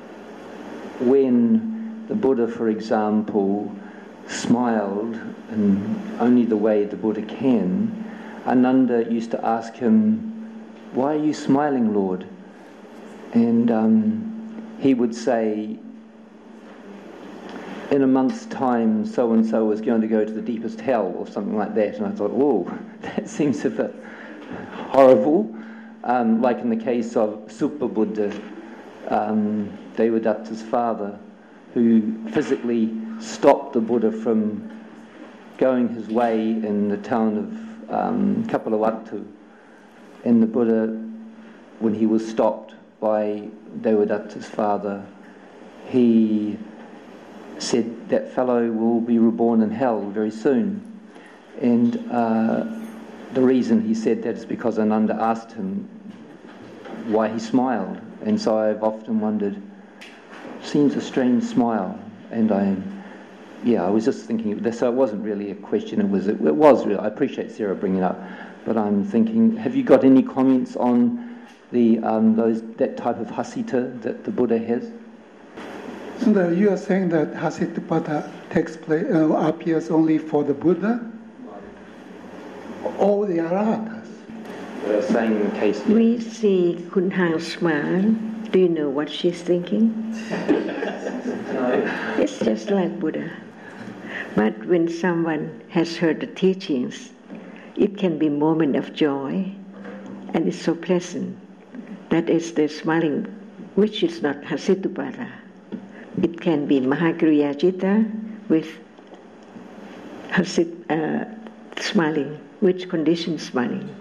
when the Buddha, for example, smiled in only the way the Buddha can, Ananda used to ask him, "Why are you smiling, Lord?" And um, he would say, "In a month's time, so-and-so is going to go to the deepest hell," or something like that. And I thought, whoa, that seems a bit horrible. Um, like in the case of Supabuddha, um, Devadatta's father, who physically stopped the Buddha from going his way in the town of um, Kapilavatthu. And the Buddha, when he was stopped by Devadatta's father, he said, "That fellow will be reborn in hell very soon." And uh, the reason he said that is because Ananda asked him why he smiled. And so I've often wondered, seems a strange smile. And I, yeah, I was just thinking, so it wasn't really a question, it was, it was really, I appreciate Sarah bringing it up, but I'm thinking, have you got any comments on the um, those that type of hasita that the Buddha has? So you are saying that hasitupada takes place, uh, appears only for the Buddha? All the arahatas? Well, I was saying in case... We see Kunhang smile. Do you know what she's thinking? No. It's just like Buddha. But when someone has heard the teachings, it can be a moment of joy, and it's so pleasant. That is the smiling, which is not hasitupada. It can be Mahakriya Citta with hasit, uh, smiling, which conditions smiling.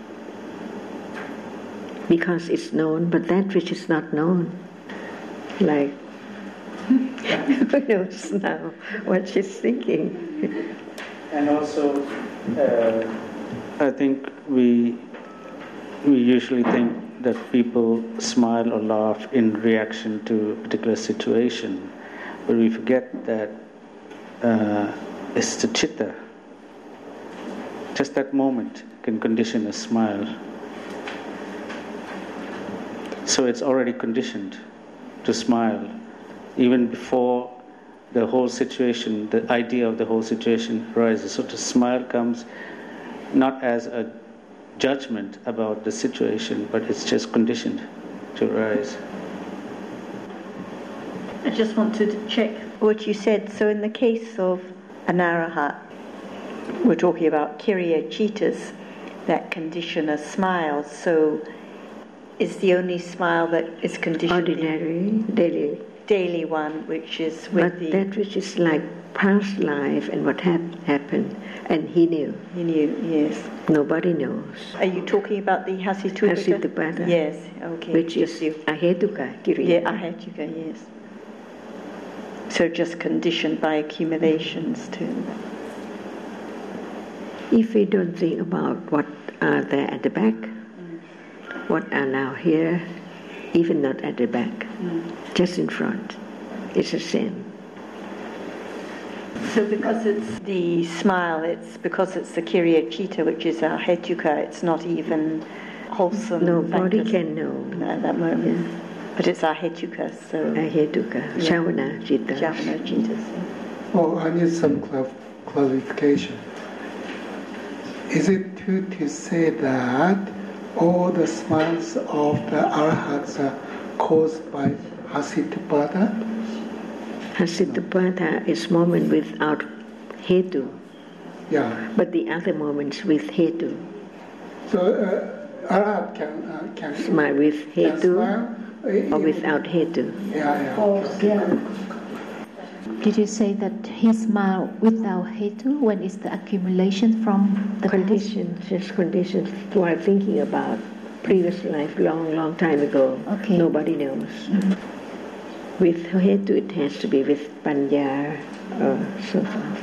Because it's known, but that which is not known, like who knows now what she's thinking. And also, uh, I think we we usually think that people smile or laugh in reaction to a particular situation, but we forget that uh, it's the citta. Just that moment can condition a smile. So it's already conditioned to smile, even before the whole situation, the idea of the whole situation arises. So the smile comes not as a judgment about the situation, but it's just conditioned to arise. I just wanted to check what you said. So in the case of an arahat, we're talking about Kiriya Cittas that condition a smile. So is the only smile that is conditioned ordinary, daily, daily one, which is with but the that which is like past life and what hap- happened, and he knew. He knew, yes. Nobody knows. Are you talking about the hasitupada? Hasitupada. Yes, okay. Which is ahetuka, kiriya. Yeah, ahetuka, yes. So just conditioned by accumulations too. If we don't think about what are there at the back, what are now here, even not at the back, mm. just in front. It's the same. So because it's the smile, it's because it's the Kiryachita, which is our hetuka, it's not even wholesome. Nobody can know. No, at that moment. Yeah. But it's our hetuka, so... Our hetuka, yeah. Shavana Citta. Shavana Citta. Oh, I need some clar- clarification. Is it true to say that all the smiles of the arahats are caused by Hasitapata? Hasitapata is moment without hetu. Yeah. But the other moments with hetu. So uh, arahat can uh, can smile with hetu smile, uh, or without hetu. Yeah, yeah. Oh, yeah. Did you say that he smiled without hetu when it's the accumulation from the conditions, just conditions while thinking about previous life, long, long time ago. Okay. Nobody knows. Mm-hmm. With hetu, it has to be with panya or so forth.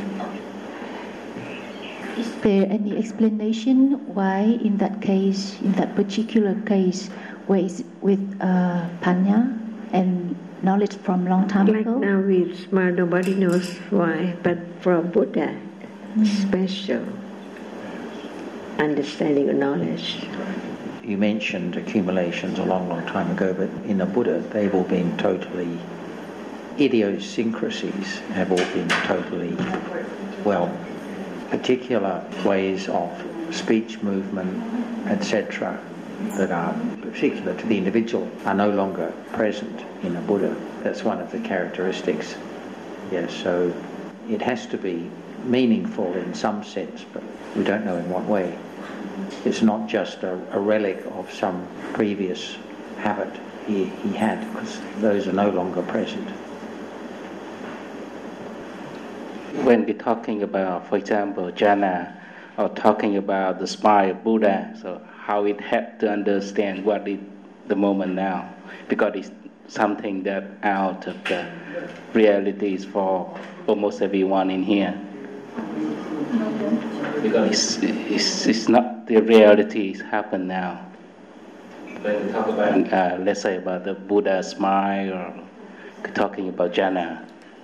Is there any explanation why, in that case, in that particular case, where it's with uh, panya and knowledge from long time like ago? Like now we smile, nobody knows why, but for Buddha, mm. special understanding of knowledge. You mentioned accumulations a long, long time ago, but in the Buddha, they've all been totally, idiosyncrasies have all been totally, well, particular ways of speech, movement, et cetera, that are particular to the individual are no longer present in a Buddha. That's one of the characteristics. Yes, so it has to be meaningful in some sense, but we don't know in what way. It's not just a, a relic of some previous habit he, he had, because those are no longer present. When we're talking about, for example, jhana, or talking about the smile of Buddha, so how it had to understand what is the moment now, because it's something that out of the realities for almost everyone in here. Because it's, it's, it's not the realities happen now. When we talk about, uh, let's say about the Buddha smile, or talking about jhana.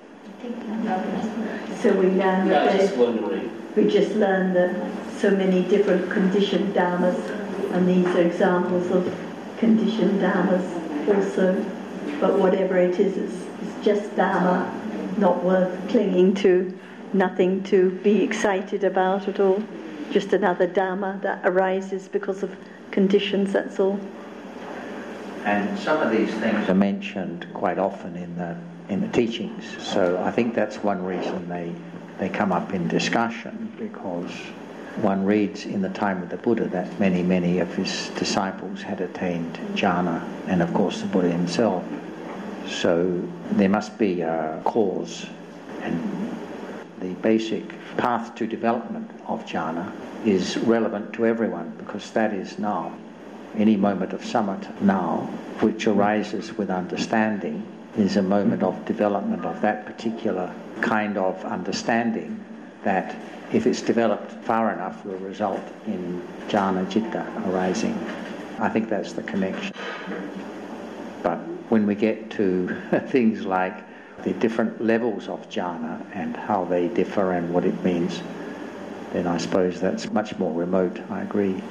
So we learn yeah, that just wondering. we just learn that so many different conditioned dharmas, and these are examples of conditioned dharmas also. But whatever it is, it's, it's just dharma, not worth clinging to, nothing to be excited about at all. Just another dharma that arises because of conditions, that's all. And some of these things are mentioned quite often in the in the teachings. So I think that's one reason they they come up in discussion, because one reads in the time of the Buddha that many, many of his disciples had attained jhana, and of course the Buddha himself. So there must be a cause, and the basic path to development of jhana is relevant to everyone, because that is now. Any moment of samatha now, which arises with understanding, is a moment of development of that particular kind of understanding that, if it's developed far enough, will result in jhana citta arising. I think that's the connection. But when we get to things like the different levels of jhana and how they differ and what it means, then I suppose that's much more remote. I agree.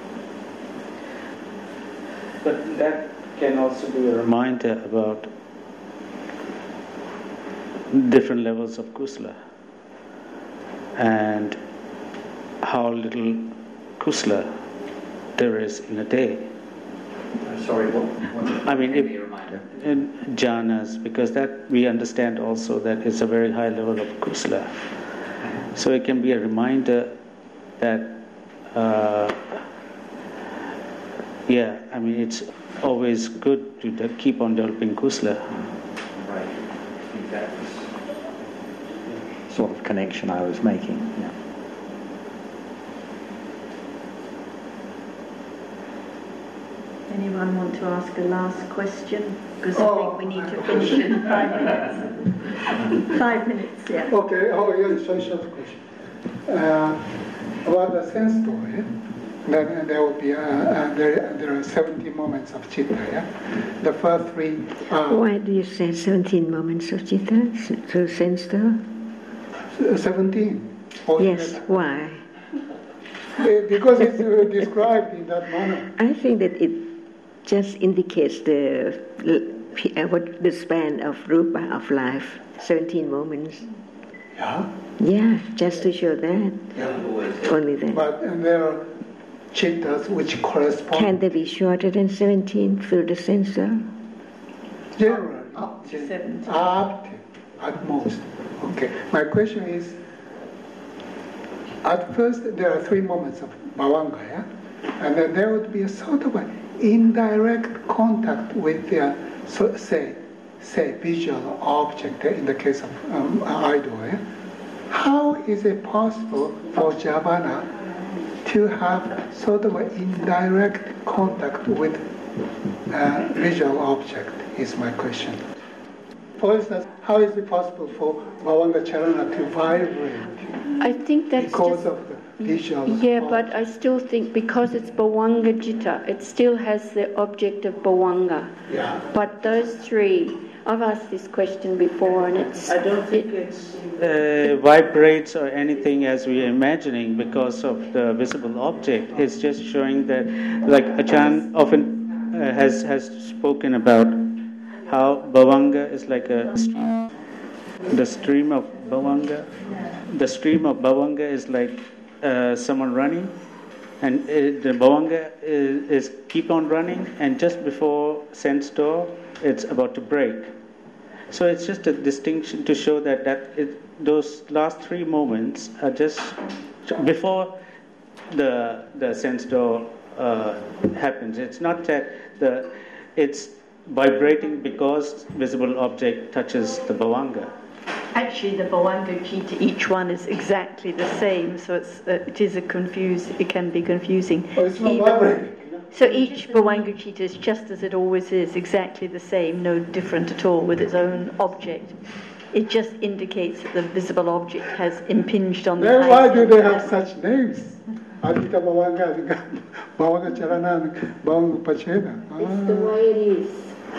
But that can also be a reminder about different levels of kusala and how little kusala there is in a day. I'm sorry, what? what I mean, if, be a reminder? in jhanas, because that we understand also that it's a very high level of kusala. So it can be a reminder that, uh, yeah, I mean, it's always good to de- keep on developing kusala. Right. I think that was sort of connection I was making. Yeah. Anyone want to ask a last question? Because oh. I think we need to finish in five minutes. Five minutes, yeah. Okay, oh, yeah, it's a short question. Uh, about the sense story, Then there will be uh, uh, there, there are seventeen moments of citta. Yeah, the first three. Are Why do you say seventeen moments of citta through sense door? Seventeen. Yes. Why? Because it's uh, described in that manner. I think that it just indicates the uh, what the span of rupa of life. Seventeen moments. Yeah. Yeah, just to show that. Yeah. Only that. But and there are chittas which correspond. Can they be shorter than seventeen through the sense door? Generally, up to seventeen. Up to, at most. Okay. My question is. At first, there are three moments of bhavanga, yeah? And then there would be a sort of an indirect contact with the, so, say, say, visual object, in the case of um, idol. Yeah? How is it possible for Jhavana to have sort of an indirect contact with a visual object, is my question. For instance, how is it possible for Bhavanga Charana to vibrate? I think that's because just, of the visual. Yeah, but I still think because it's Bhavanga Citta, it still has the object of Bhavanga. Yeah. But those three, I've asked this question before, and it's. I don't think it, it's uh, vibrates or anything as we're imagining because of the visible object. It's just showing that, like Achan often uh, has has spoken about how Bhavanga is like a stream. The stream of Bhavanga, the stream of Bhavanga is like uh, someone running, and it, the Bhavanga is, is keep on running, and just before sense door, it's about to break. So it's just a distinction to show that that it, those last three moments are just before the the sense door uh, happens. It's not that the it's vibrating because visible object touches the Bhavanga. Actually, the Bhavanga Citta, each one is exactly the same, so it's uh, it is a confuse. It can be confusing. Oh, it's not Even, vibrating. so each Bhavanga Citta is just as it always is, exactly the same, no different at all, with its own object. It just indicates that the visible object has impinged on the. Then why do they have such names? Adita Bhavanga, Bhavanga Charana, Bhavanga Pachena. It's the way it is.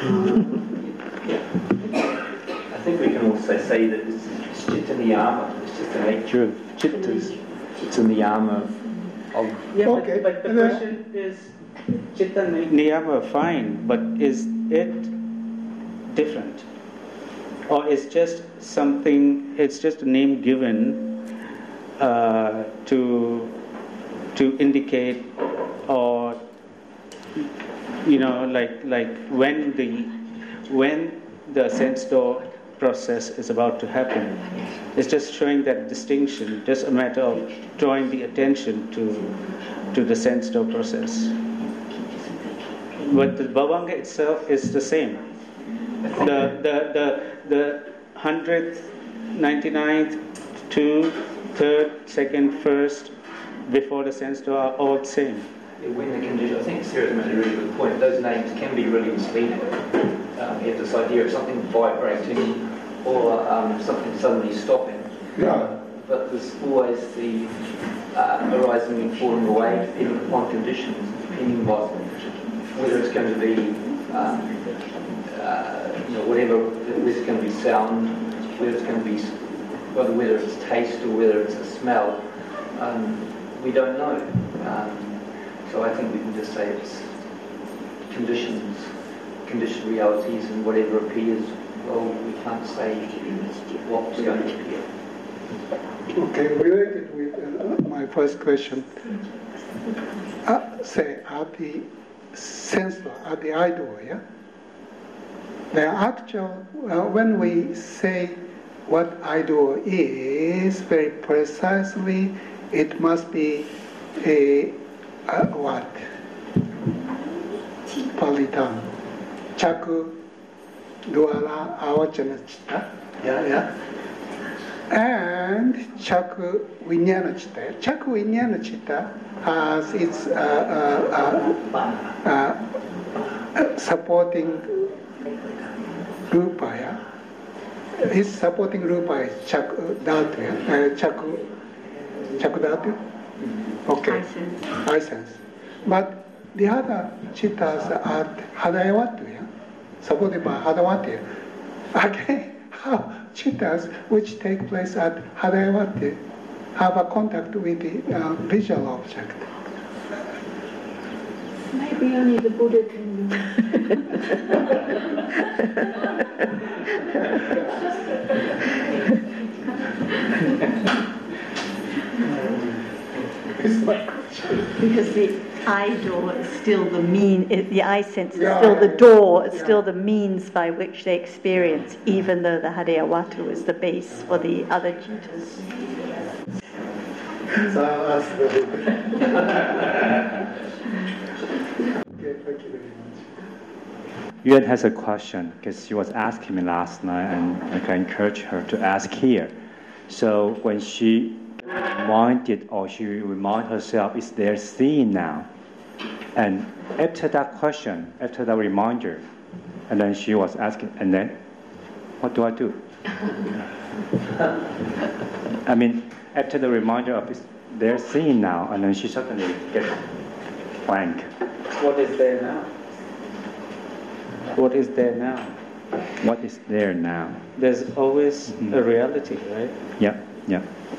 I think we can also say that it's, it's citta niyama, it's just the nature of chittas. It's a niyama of. Yeah, okay. but, but the question is, citta niyama fine, but is it different? Or is just something, it's just a name given uh, to to indicate, or you know, like like when the when the sense door process is about to happen. It's just showing that distinction, just a matter of drawing the attention to to the sense door process. But the Bhavanga itself is the same. The the the the hundredth, ninety-ninth, two, third, second, first, before the sense door are all the same. When the condition, I think Sarah's made a really good point. Those names can be really misleading. Um, you have this idea of something vibrating or um, something suddenly stopping. Yeah. But there's always the uh, arising and falling away, depending upon conditions, depending on whether it's going to be, um, uh, you know, whatever, whether it's going to be sound, whether it's going to be, whether whether it's taste or whether it's a smell. Um, we don't know. Um, So I think we can just say it's conditions, conditioned realities, and whatever appears, well, we can't say what's going to appear. Okay, related with uh, my first question. Uh, say, at the sensor, at the idol, yeah? The actual, uh, when we say what idol is, very precisely, it must be a Uh, what? Palitan. Chaku, Dwala, Avachana Chitta. Yeah, yeah. And Chaku Vijnana Chitta. Chaku Vijnana Chitta has its uh, uh, uh, uh, uh, supporting Rupa. Yeah? Its supporting Rupa is Chaku Dhatu. Uh, Chaku, Chaku Dhatu. Okay. I sense. I sense. But the other chittas are Hadayawatu, yeah? supported by Hadayawati. Again, how chittas which take place at Hadayawati have a contact with the uh, visual object? Maybe only the Buddha can. Because the eye door is still the mean, the eye sense is still the door, it's still the means by which they experience, even though the Hadayawatu is the base for the other chittas. So I'll ask the Okay, thank you very much. Yuan has a question because she was asking me last night, and I can encourage her to ask here. So when she reminded or she remind herself, is there seeing now? And after that question, after that reminder, and then she was asking, and then what do I do? I mean, after the reminder of is there seeing now, and then she suddenly gets blank. What is there now? What is there now? What is there now? There's always mm-hmm. a reality, right? Yeah, yeah.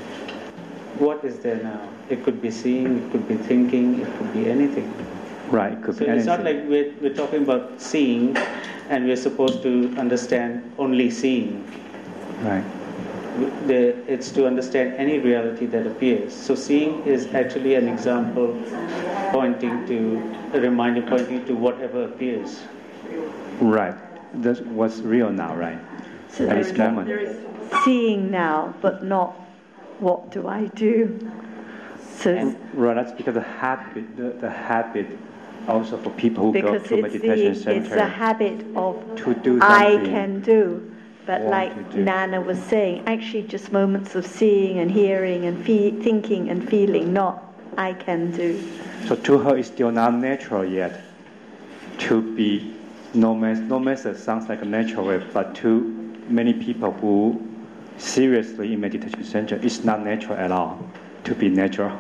What is there now? It could be seeing, it could be thinking, it could be anything. Right, it could so be anything. It's not like we're, we're talking about seeing and we're supposed to understand only seeing. Right. The, it's to understand any reality that appears. So seeing is actually an example pointing to, a reminder pointing to whatever appears. Right. That's what's real now, right? So At there this is, moment. there is seeing now, but not what do I do? So and, right, that's because the habit, the, the habit also for people who go to meditation the, center. It's a habit of to do I can do. But like do. Nana was saying, actually just moments of seeing and hearing and fe- thinking and feeling, not I can do. So to her it's still not natural yet to be, no, mes- no method sounds like a natural way, but to many people who seriously in meditation center, it's not natural at all to be natural.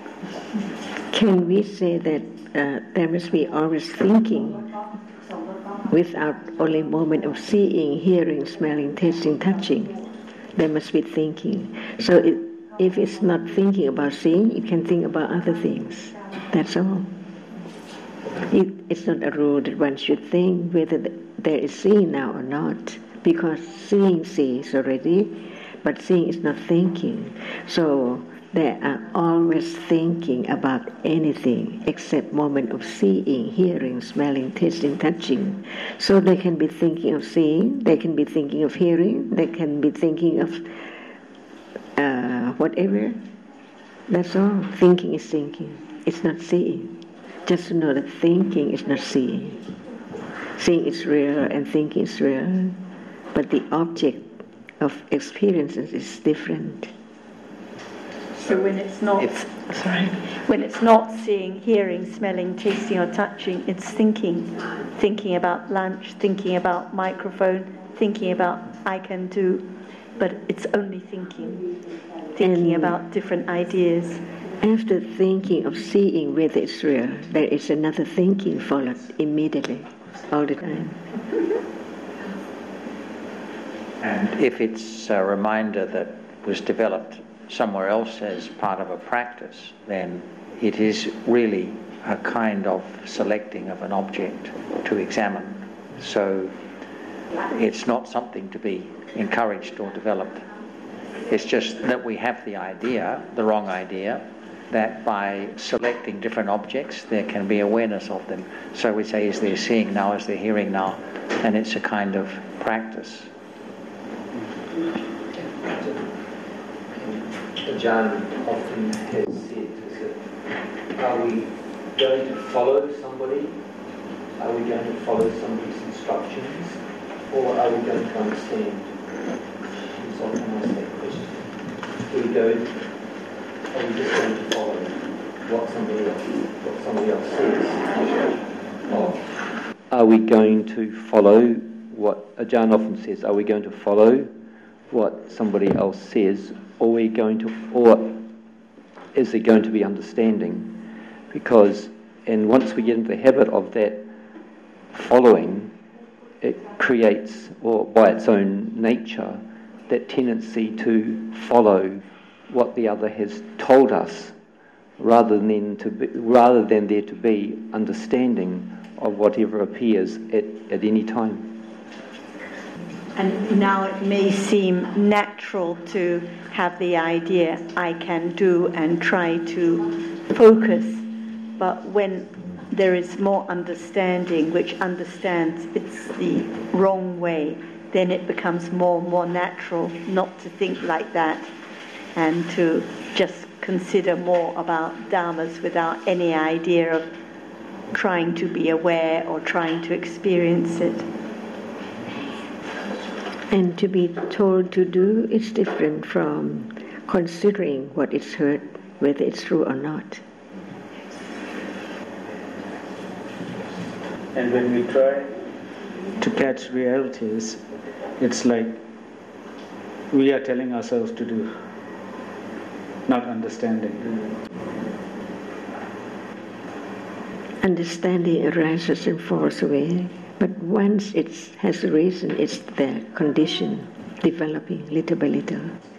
Can we say that uh, there must be always thinking without only moment of seeing, hearing, smelling, tasting, touching? There must be thinking. So it, if it's not thinking about seeing, you can think about other things. That's all. It, it's not a rule that one should think whether there is seeing now or not, because seeing sees already, but seeing is not thinking. So they are always thinking about anything except moment of seeing, hearing, smelling, tasting, touching. So they can be thinking of seeing, they can be thinking of hearing, they can be thinking of uh, whatever. That's all. Thinking is thinking. It's not seeing. Just to know that thinking is not seeing. Seeing is real and thinking is real, but the object of experiences is different. So when it's not, it's, sorry, when it's not seeing, hearing, smelling, tasting, or touching, it's thinking, thinking about lunch, thinking about microphone, thinking about I can do, but it's only thinking, thinking and about different ideas. After thinking of seeing whether it's real, there is another thinking followed immediately, all the time. And if it's a reminder that was developed somewhere else as part of a practice, then it is really a kind of selecting of an object to examine. So it's not something to be encouraged or developed. It's just that we have the idea, the wrong idea, that by selecting different objects there can be awareness of them. So we say, is there seeing now, is there hearing now? And it's a kind of practice. Ajahn often has said, is that, are we going to follow somebody? Are we going to follow somebody's instructions? Or are we going to understand? He's often asked that question. Do we go, are we just going to follow what somebody else, what somebody else says? Or are we going to follow what Ajahn often says? Are we going to follow what somebody else says? Or are we going to, or is there going to be understanding? Because, and once we get into the habit of that following, it creates, or by its own nature, that tendency to follow what the other has told us, rather than to be, rather than there to be understanding of whatever appears at, at any time. And now it may seem natural to have the idea I can do and try to focus, but when there is more understanding, which understands it's the wrong way, then it becomes more and more natural not to think like that and to just consider more about dharmas without any idea of trying to be aware or trying to experience it. And to be told to do is different from considering what is heard, whether it's true or not. And when we try to catch realities, it's like we are telling ourselves to do, not understanding. Understanding arises and falls away, but once it has a reason, it's the condition developing little by little.